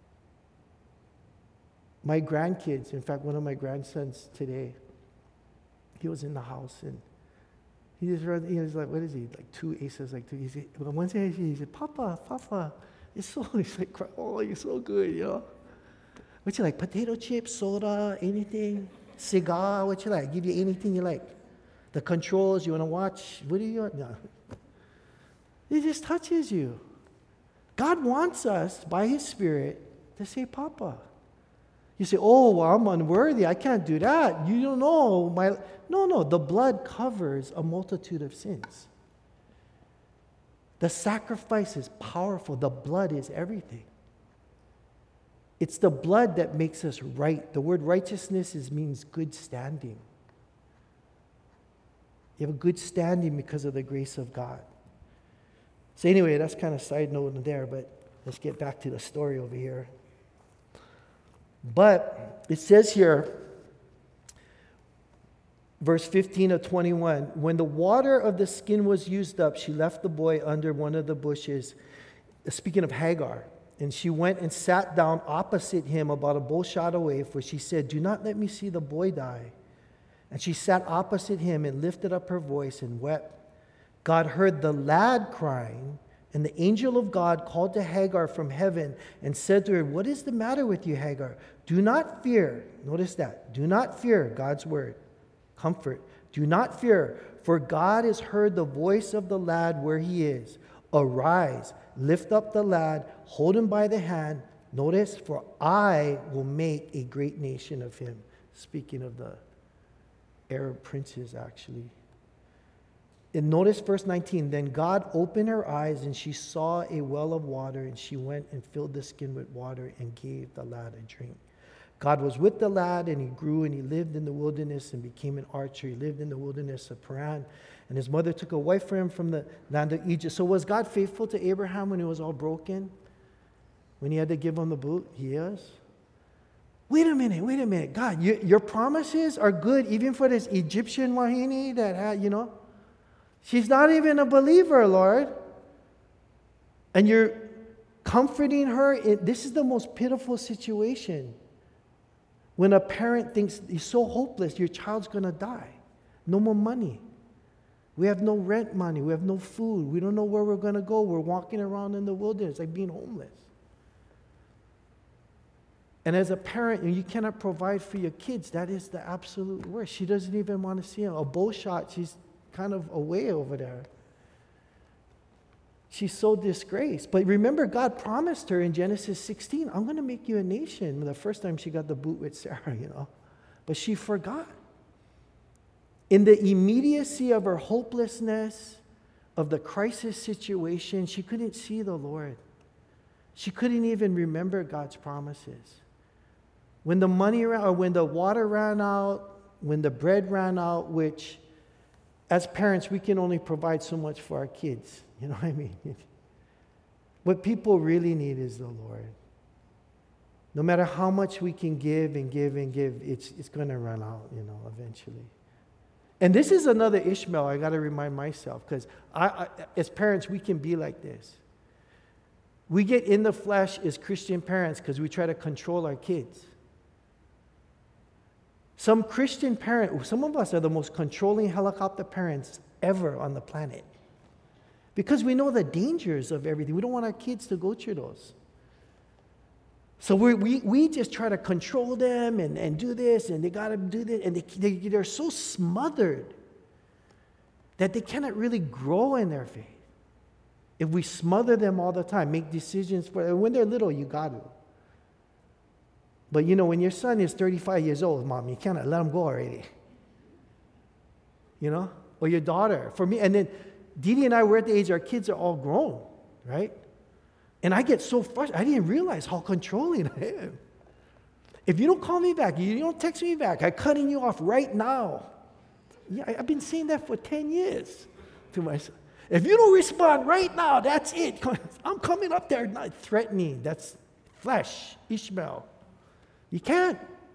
My grandkids, in fact, one of my grandsons today, he was in the house and he just read, he was like, what is he? Like 2 aces, like 2 aces. One day he said, Papa, Papa. He's like, oh, you're so good, What you like? Potato chips, soda, anything? Cigar, what you like? Give you anything you like. The controls, you want to watch? What do you want? No. It just touches you. God wants us, by His Spirit, to say, Papa. You say, oh, well, I'm unworthy. I can't do that. You don't know. No. The blood covers a multitude of sins. The sacrifice is powerful. The blood is everything. It's the blood that makes us right. The word righteousness means good standing. You have a good standing because of the grace of God. So anyway, that's kind of side note there, but let's get back to the story over here. But it says here, verse 15 of 21, when the water of the skin was used up, she left the boy under one of the bushes. Speaking of Hagar, and she went and sat down opposite him about a bow shot away, for she said, do not let me see the boy die. And she sat opposite him and lifted up her voice and wept. God heard the lad crying, and the angel of God called to Hagar from heaven and said to her, what is the matter with you, Hagar? Do not fear. Notice that. Do not fear, God's word. Comfort. Do not fear, for God has heard the voice of the lad where he is. Arise, lift up the lad, hold him by the hand. Notice, for I will make a great nation of him. Speaking of the Arab princes, actually. And notice verse 19, then God opened her eyes and she saw a well of water, and she went and filled the skin with water and gave the lad a drink. God was with the lad, and he grew, and he lived in the wilderness and became an archer. He lived in the wilderness of Paran, and his mother took a wife for him from the land of Egypt. So was God faithful to Abraham when it was all broken? When he had to give him the boot? He is. Wait a minute. God, your promises are good even for this Egyptian Wahini that had, she's not even a believer, Lord. And you're comforting her. This is the most pitiful situation. When a parent thinks he's so hopeless, your child's going to die. No more money. We have no rent money. We have no food. We don't know where we're going to go. We're walking around in the wilderness like being homeless. And as a parent, you cannot provide for your kids. That is the absolute worst. She doesn't even want to see him. A bow shot, she's kind of away over there. She's so disgraced. But remember, God promised her in Genesis 16, I'm going to make you a nation. The first time she got the boot with Sarah, But she forgot. In the immediacy of her hopelessness, of the crisis situation, she couldn't see the Lord. She couldn't even remember God's promises. When the money ran, or when the water ran out, when the bread ran out, which as parents, we can only provide so much for our kids. You know what I mean? What people really need is the Lord. No matter how much we can give and give and give, it's going to run out, eventually. And this is another Ishmael I got to remind myself, because as parents, we can be like this. We get in the flesh as Christian parents because we try to control our kids. Some Christian parent, some of us are the most controlling helicopter parents ever on the planet. Because we know the dangers of everything. We don't want our kids to go through those. So we just try to control them and do this, and they got to do this, and they're so smothered that they cannot really grow in their faith. If we smother them all the time, make decisions for them, when they're little, you got to. But when your son is 35 years old, Mom, you cannot let him go already. Or your daughter. For me, and then Dee Dee and I were at the age our kids are all grown, right? And I get so frustrated. I didn't realize how controlling I am. If you don't call me back, you don't text me back, I'm cutting you off right now. Yeah, I've been saying that for 10 years to my son. If you don't respond right now, that's it. I'm coming up there, not threatening. That's flesh, Ishmael. You can't.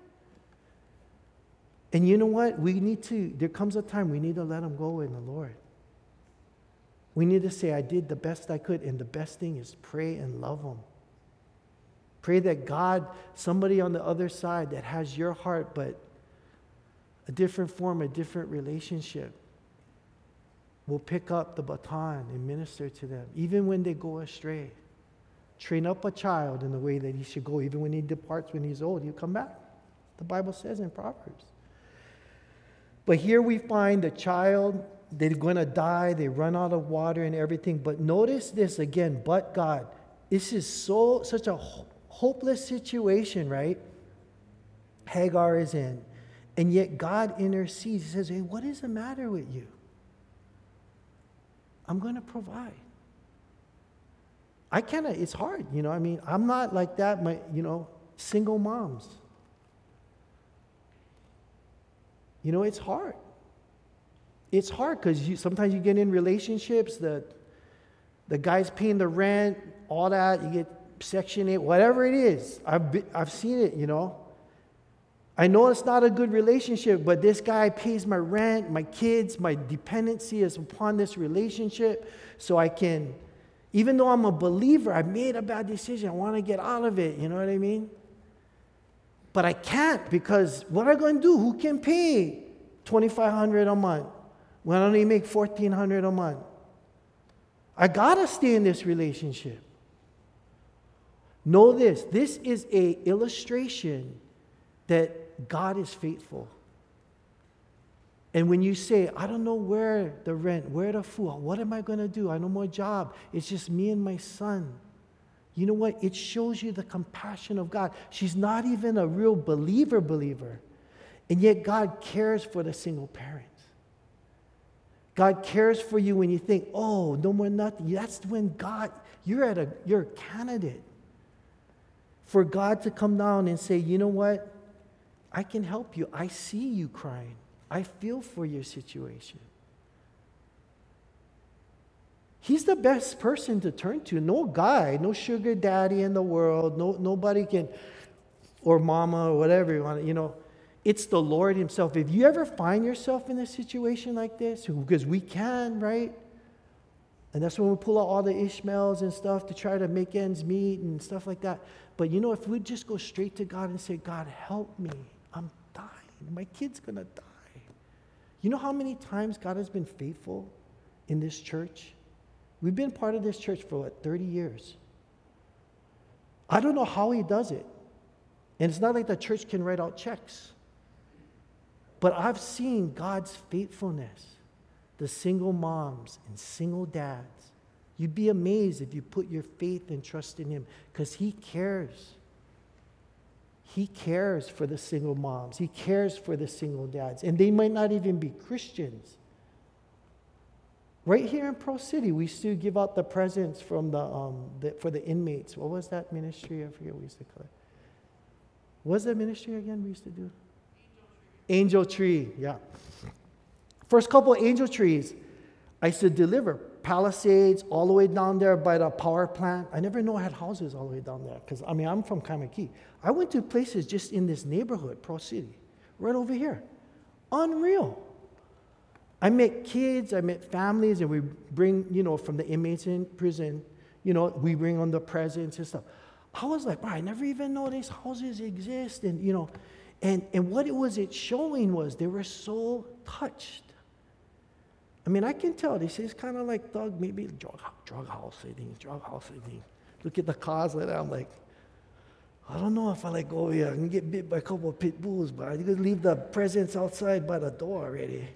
And you know what? There comes a time we need to let them go in the Lord. We need to say, I did the best I could, and the best thing is pray and love them. Pray that God, somebody on the other side that has your heart, but a different form, a different relationship, will pick up the baton and minister to them, even when they go astray. Train up a child in the way that he should go. Even when he departs when he's old, he'll come back. The Bible says in Proverbs. But here we find the child, they're going to die. They run out of water and everything. But notice this again, but God. This is such a hopeless situation, right? Hagar is in. And yet God intercedes. He says, hey, what is the matter with you? I'm going to provide. I kind of, it's hard, I mean, I'm not like that, single moms. It's hard. It's hard because sometimes you get in relationships, the guy's paying the rent, all that, you get Section 8, whatever it is. I've seen it, I know it's not a good relationship, but this guy pays my rent, my kids, my dependency is upon this relationship, so I can, even though I'm a believer, I made a bad decision, I want to get out of it, you know what I mean? But I can't, because what am I going to do? Who can pay $2,500 a month when I only make $1,400 a month? I got to stay in this relationship. Know this is an illustration that God is faithful. And when you say, I don't know where the rent, where the food, what am I going to do? I no more job. It's just me and my son. You know what? It shows you the compassion of God. She's not even a real believer. And yet God cares for the single parents. God cares for you when you think, oh, no more nothing. That's when God, you're a candidate for God to come down and say, you know what? I can help you. I see you crying. I feel for your situation. He's the best person to turn to. No guy, no sugar daddy in the world, nobody can, or mama or whatever you want, it's the Lord himself. If you ever find yourself in a situation like this, because we can, right? And that's when we pull out all the Ishmaels and stuff to try to make ends meet and stuff like that. But if we just go straight to God and say, God, help me. I'm dying. My kid's going to die. You know how many times God has been faithful in this church? We've been part of this church for 30 years. I don't know how he does it. And it's not like the church can write out checks. But I've seen God's faithfulness. The single moms and single dads. You'd be amazed if you put your faith and trust in him, because he cares. He cares for the single moms. He cares for the single dads. And they might not even be Christians. Right here in Pro City, we used to give out the presents from for the inmates. What was that ministry? I forget what we used to call it. What was that ministry again we used to do? Angel Tree, yeah. First couple of angel trees, I used to deliver Palisades all the way down there by the power plant. I never know I had houses all the way down there, because I'm from Kamakee. I went to places just in this neighborhood, Pro City, right over here. Unreal. I met kids, I met families, and we bring, from the inmates in prison, we bring on the presents and stuff. I was like, I never even know these houses exist. And, and what it's showing was they were so touched. I mean, I can tell. They say it's kind of like thug, maybe drug house, I think. Look at the cars like that. I'm like, I don't know if I go over here. I can get bit by a couple of pit bulls, but I could leave the presents outside by the door already.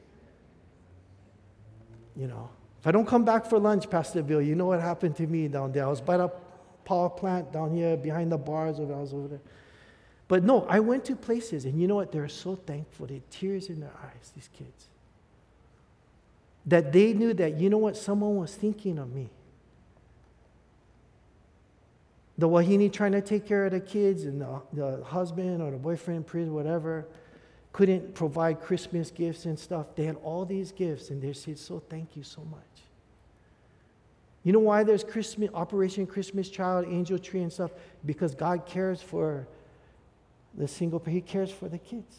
If I don't come back for lunch, Pastor Bill, you know what happened to me down there. I was by the power plant down here behind the bars. I was over there. But no, I went to places, and you know what? They're so thankful. They had tears in their eyes, these kids. That they knew that, someone was thinking of me. The Wahine trying to take care of the kids, and the husband or the boyfriend in prison, whatever, couldn't provide Christmas gifts and stuff. They had all these gifts, and they said, so thank you so much. You know why there's Operation Christmas Child, Angel Tree and stuff? Because God cares for the single, he cares for the kids.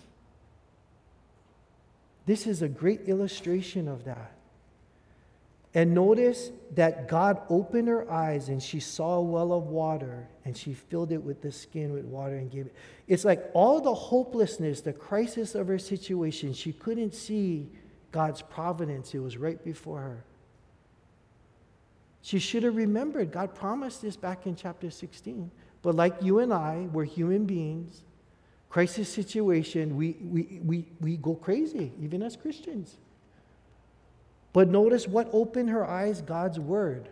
This is a great illustration of that. And notice that God opened her eyes and she saw a well of water and she filled it with the skin with water and gave it. It's like all the hopelessness, the crisis of her situation, she couldn't see God's providence. It was right before her. She should have remembered. God promised this back in chapter 16. But like you and I, we're human beings. Crisis situation, we go crazy, even as Christians. But notice what opened her eyes, God's word.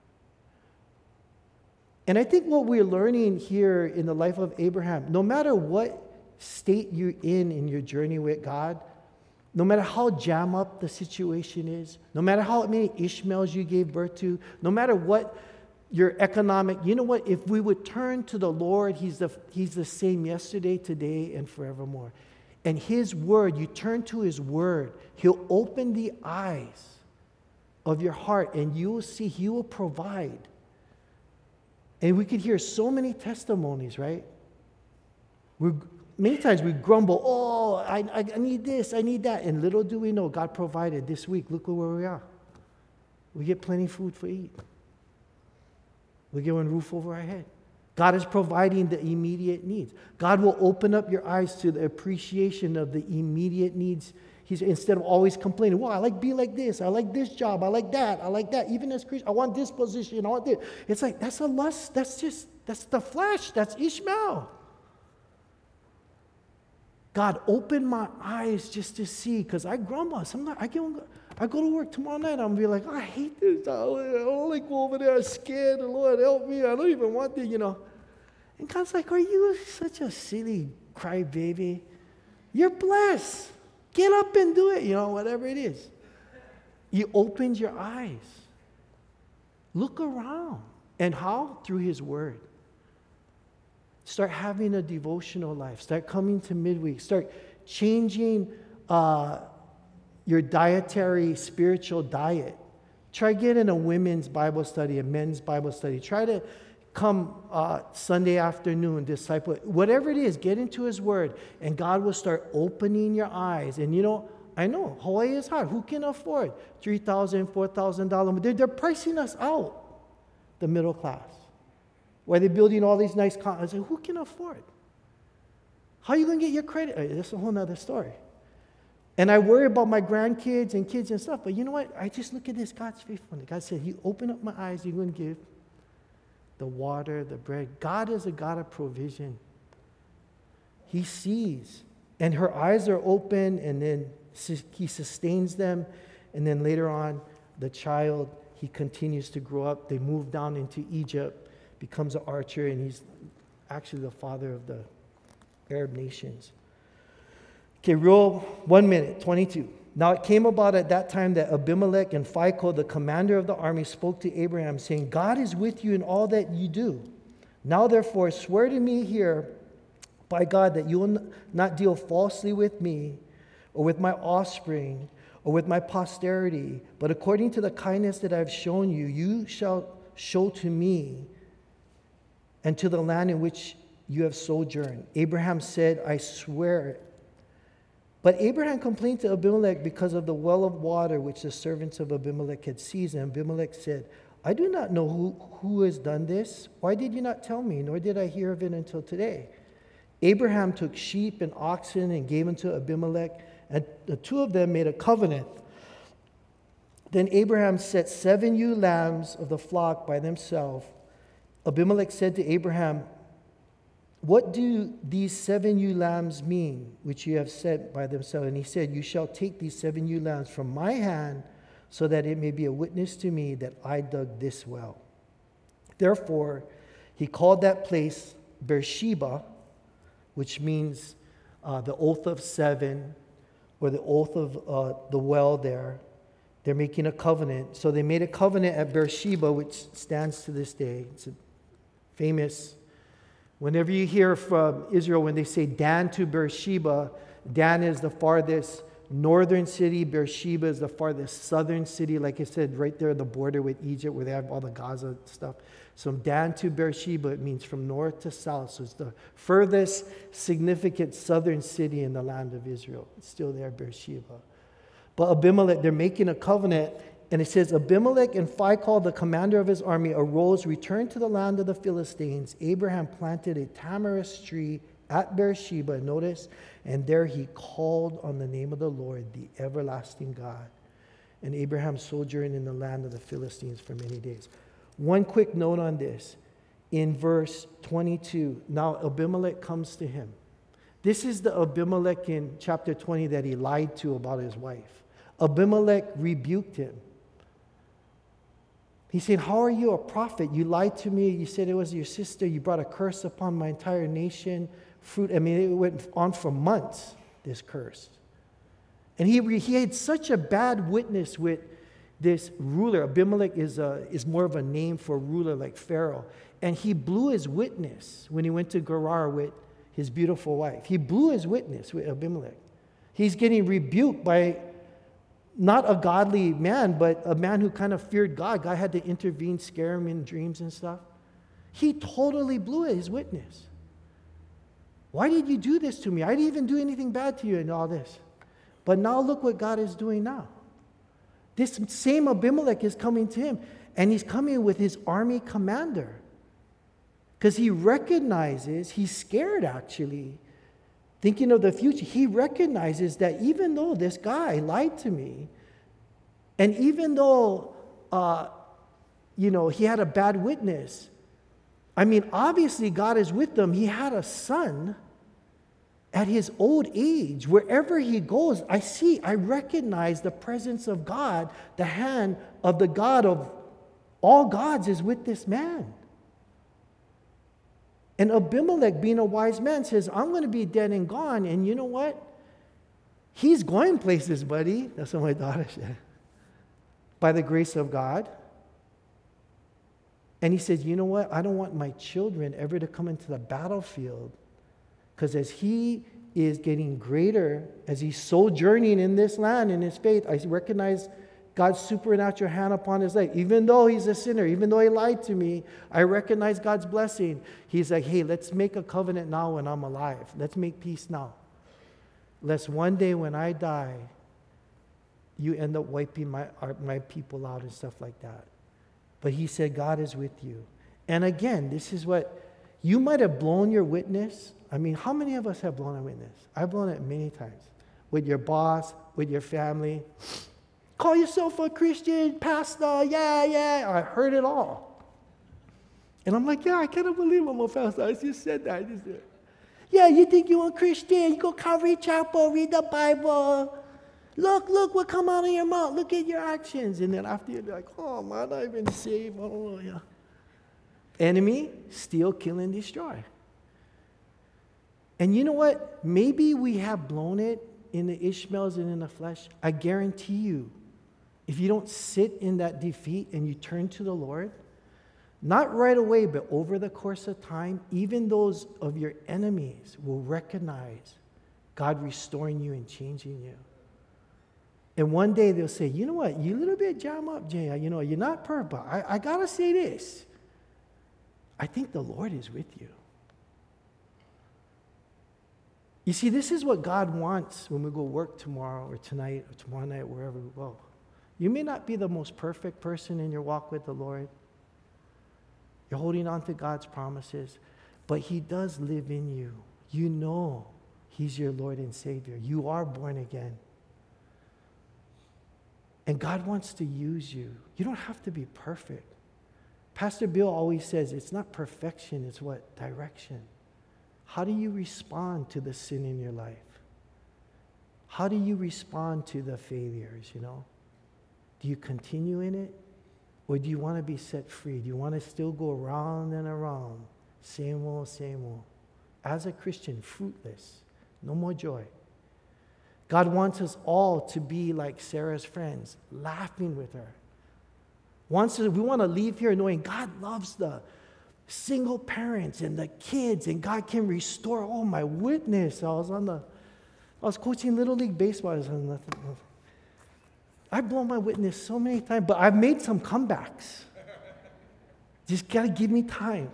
And I think what we're learning here in the life of Abraham, no matter what state you're in your journey with God, no matter how jam up the situation is, no matter how many Ishmaels you gave birth to, no matter what your economic, you know what? If we would turn to the Lord, He's the same yesterday, today, and forevermore. And His word, you turn to His word, He'll open the eyes of your heart, and you will see He will provide. And we could hear so many testimonies, right? Many times we grumble, oh, I need this, I need that. And little do we know, God provided this week. Look where we are. We get plenty of food to eat. We get one roof over our head. God is providing the immediate needs. God will open up your eyes to the appreciation of the immediate needs. Instead of always complaining, well, I like be like this, I like this job, I like that. Even as Christian, I want this position, I want this. It's like, that's a lust, that's the flesh, that's Ishmael. God, open my eyes just to see, because I grumble. Sometimes I go to work tomorrow night, I'm be like, I hate this. I don't like go over there, I'm scared. The Lord help me. I don't even want to, And God's like, are you such a silly crybaby? You're blessed. Get up and do it, whatever it is. He opens your eyes. Look around. And how? Through His word. Start having a devotional life. Start coming to midweek. Start changing your dietary, spiritual diet. Try getting a women's Bible study, a men's Bible study. Try to come Sunday afternoon, disciple. Whatever it is, get into His word, and God will start opening your eyes. And I know, Hawaii is hard. Who can afford $3,000, $4,000? They're pricing us out, the middle class. Why they're building all these nice condos. I say, who can afford? How are you going to get your credit? That's a whole nother story. And I worry about my grandkids and kids and stuff, but you know what? I just look at this, God's faithfulness. God said, He opened up my eyes, He's going to give the water, the bread. God is a God of provision. He sees. And her eyes are open, and then He sustains them. And then later on, the child, he continues to grow up. They move down into Egypt, becomes an archer, and he's actually the father of the Arab nations. Okay, 1 minute, 22. Now it came about at that time that Abimelech and Phicol, the commander of the army, spoke to Abraham, saying, God is with you in all that you do. Now therefore swear to me here by God that you will not deal falsely with me or with my offspring or with my posterity, but according to the kindness that I have shown you, you shall show to me and to the land in which you have sojourned. Abraham said, I swear it. But Abraham complained to Abimelech because of the well of water which the servants of Abimelech had seized. And Abimelech said, I do not know who has done this. Why did you not tell me, nor did I hear of it until today? Abraham took sheep and oxen and gave them to Abimelech, and the two of them made a covenant. Then Abraham set 7 ewe lambs of the flock by themselves. Abimelech said to Abraham, what do these 7 ewe lambs mean, which you have set by themselves? And he said, you shall take these 7 ewe lambs from my hand, so that it may be a witness to me that I dug this well. Therefore, he called that place Beersheba, which means the oath of 7, or the oath of the well there. They're making a covenant. So they made a covenant at Beersheba, which stands to this day. It's a famous. Whenever you hear from Israel, when they say Dan to Beersheba, Dan is the farthest northern city. Beersheba is the farthest southern city. Like I said, right there at the border with Egypt, where they have all the Gaza stuff. So Dan to Beersheba, it means from north to south. So it's the furthest significant southern city in the land of Israel. It's still there, Beersheba. But Abimelech, they're making a covenant. And it says, Abimelech and Phicol, the commander of his army, arose, returned to the land of the Philistines. Abraham planted a tamarisk tree at Beersheba, notice, and there he called on the name of the Lord, the everlasting God. And Abraham sojourned in the land of the Philistines for many days. One quick note on this. In verse 22, now Abimelech comes to him. This is the Abimelech in chapter 20 that he lied to about his wife. Abimelech rebuked him. He said, how are you a prophet? You lied to me. You said it was your sister. You brought a curse upon my entire nation. It went on for months, this curse. And he had such a bad witness with this ruler. Abimelech is more of a name for a ruler like Pharaoh. And he blew his witness when he went to Gerar with his beautiful wife. He blew his witness with Abimelech. He's getting rebuked by not a godly man, but a man who kind of feared God. God had to intervene, scare him in dreams and stuff. He totally blew his witness. Why did you do this to me? I didn't even do anything bad to you and all this. But now look what God is doing now. This same Abimelech is coming to him, and he's coming with his army commander. Because he recognizes, he's scared actually, thinking of the future. He recognizes that even though this guy lied to me, and even though, he had a bad witness, I mean, obviously God is with them. He had a son at his old age. Wherever he goes, I recognize the presence of God. The hand of the God of all gods is with this man. And Abimelech, being a wise man, says, I'm going to be dead and gone. And you know what? He's going places, buddy. That's what my daughter said. By the grace of God. And he says, you know what? I don't want my children ever to come into the battlefield. Because as he is getting greater, as he's sojourning in this land, in his faith, I recognize God's supernatural hand upon his life. Even though he's a sinner, even though he lied to me, I recognize God's blessing. He's like, hey, let's make a covenant now when I'm alive. Let's make peace now. Lest one day when I die, you end up wiping my people out and stuff like that. But he said, God is with you. And again, this is what, you might have blown your witness. I mean, how many of us have blown a witness? I've blown it many times. With your boss, with your family. Call yourself a Christian, pastor, yeah. I heard it all. And I'm like, yeah, I can't believe I'm a pastor. I just said that. Yeah, you think you're a Christian. You go Calvary Chapel, read the Bible. Look what come out of your mouth. Look at your actions. And then after you're like, oh, man, I've been saved. Oh, yeah. Enemy, steal, kill, and destroy. And you know what? Maybe we have blown it in the Ishmaels and in the flesh. I guarantee you, if you don't sit in that defeat and you turn to the Lord, not right away, but over the course of time, even those of your enemies will recognize God restoring you and changing you. And one day they'll say, you know what, you a little bit jam up, Jay. You know, you're not perfect, but I got to say this. I think the Lord is with you. You see, this is what God wants when we go work tomorrow or tonight or tomorrow night, wherever we go. You may not be the most perfect person in your walk with the Lord. You're holding on to God's promises, but he does live in you. You know he's your Lord and Savior. You are born again. And God wants to use you. You don't have to be perfect. Pastor Bill always says it's not perfection, it's what? Direction. How do you respond to the sin in your life? How do you respond to the failures, Do you continue in it? Or do you want to be set free? Do you want to still go around and around? Same old, same old. As a Christian, fruitless. No more joy. God wants us all to be like Sarah's friends, laughing with her. We want to leave here knowing God loves the single parents and the kids, and God can restore. Oh, my witness. I was coaching Little League Baseball. I've blown my witness so many times, but I've made some comebacks. Just got to give me time,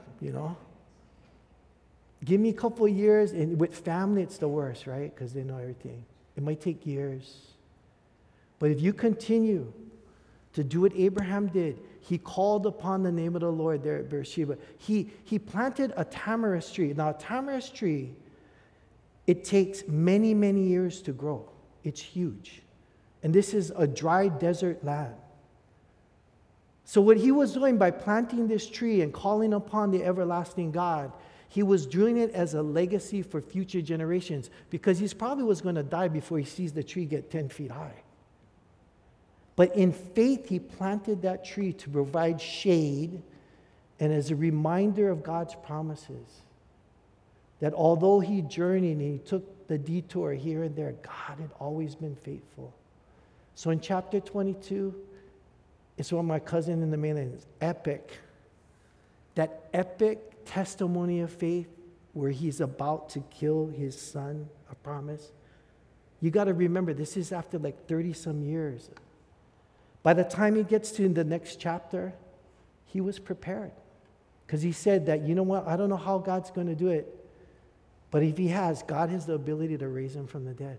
Give me a couple of years, and with family, it's the worst, right? Because they know everything. It might take years. But if you continue to do what Abraham did, he called upon the name of the Lord there at Beersheba. He planted a tamarisk tree. Now, a tamarisk tree, it takes many, many years to grow. It's huge. And this is a dry desert land. So what he was doing by planting this tree and calling upon the everlasting God, he was doing it as a legacy for future generations, because he probably was going to die before he sees the tree get 10 feet high. But in faith, he planted that tree to provide shade and as a reminder of God's promises. That although he journeyed and he took the detour here and there, God had always been faithful. So in chapter 22, It's what my cousin in the mainland is epic. That epic testimony of faith where he's about to kill his son, a promise. You got to remember, this is after like 30 some years. By the time he gets to the next chapter, he was prepared. Because he said that, you know what, I don't know how God's going to do it, but if he has, God has the ability to raise him from the dead.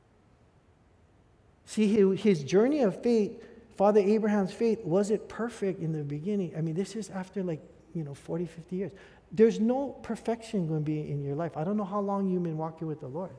See, his journey of faith, Father Abraham's faith, wasn't perfect in the beginning. I mean, this is after 40, 50 years. There's no perfection going to be in your life. I don't know how long you've been walking with the Lord.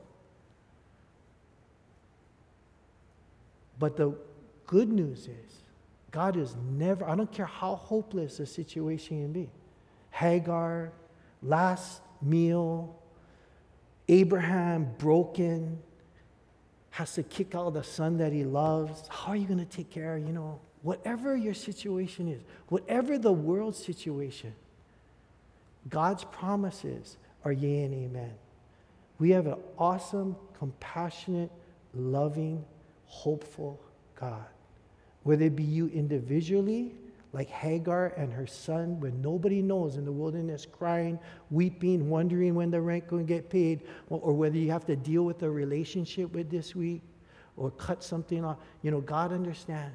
But the good news is, God is never, I don't care how hopeless a situation can be. Hagar, last meal, Abraham broken, has to kick out the son that he loves. How are you going to take care of, whatever your situation is, whatever the world's situation, God's promises are yea and amen. We have an awesome, compassionate, loving, hopeful God. Whether it be you individually, like Hagar and her son, when nobody knows in the wilderness, crying, weeping, wondering when the rent going to get paid, or whether you have to deal with a relationship with this week, or cut something off. God understands.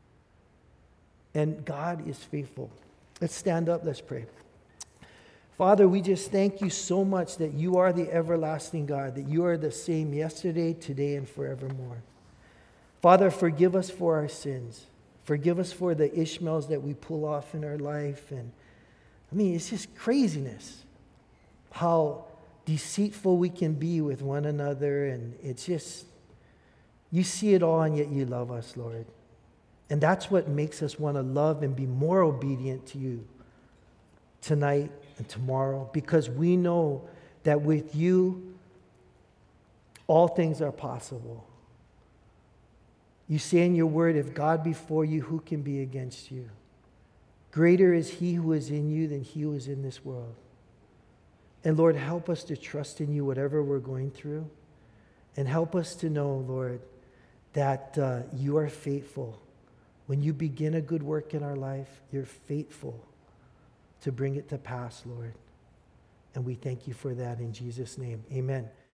And God is faithful. Let's stand up, let's pray. Father, we just thank you so much that you are the everlasting God, that you are the same yesterday, today, and forevermore. Father, forgive us for our sins. Forgive us for the Ishmaels that we pull off in our life. And it's just craziness how deceitful we can be with one another. And it's just, you see it all, and yet you love us, Lord. And that's what makes us want to love and be more obedient to you tonight and tomorrow, because we know that with you, all things are possible. You say in your word, if God be for you, who can be against you? Greater is he who is in you than he who is in this world. And Lord, help us to trust in you whatever we're going through. And help us to know, Lord, that you are faithful. When you begin a good work in our life, you're faithful to bring it to pass, Lord. And we thank you for that in Jesus' name. Amen.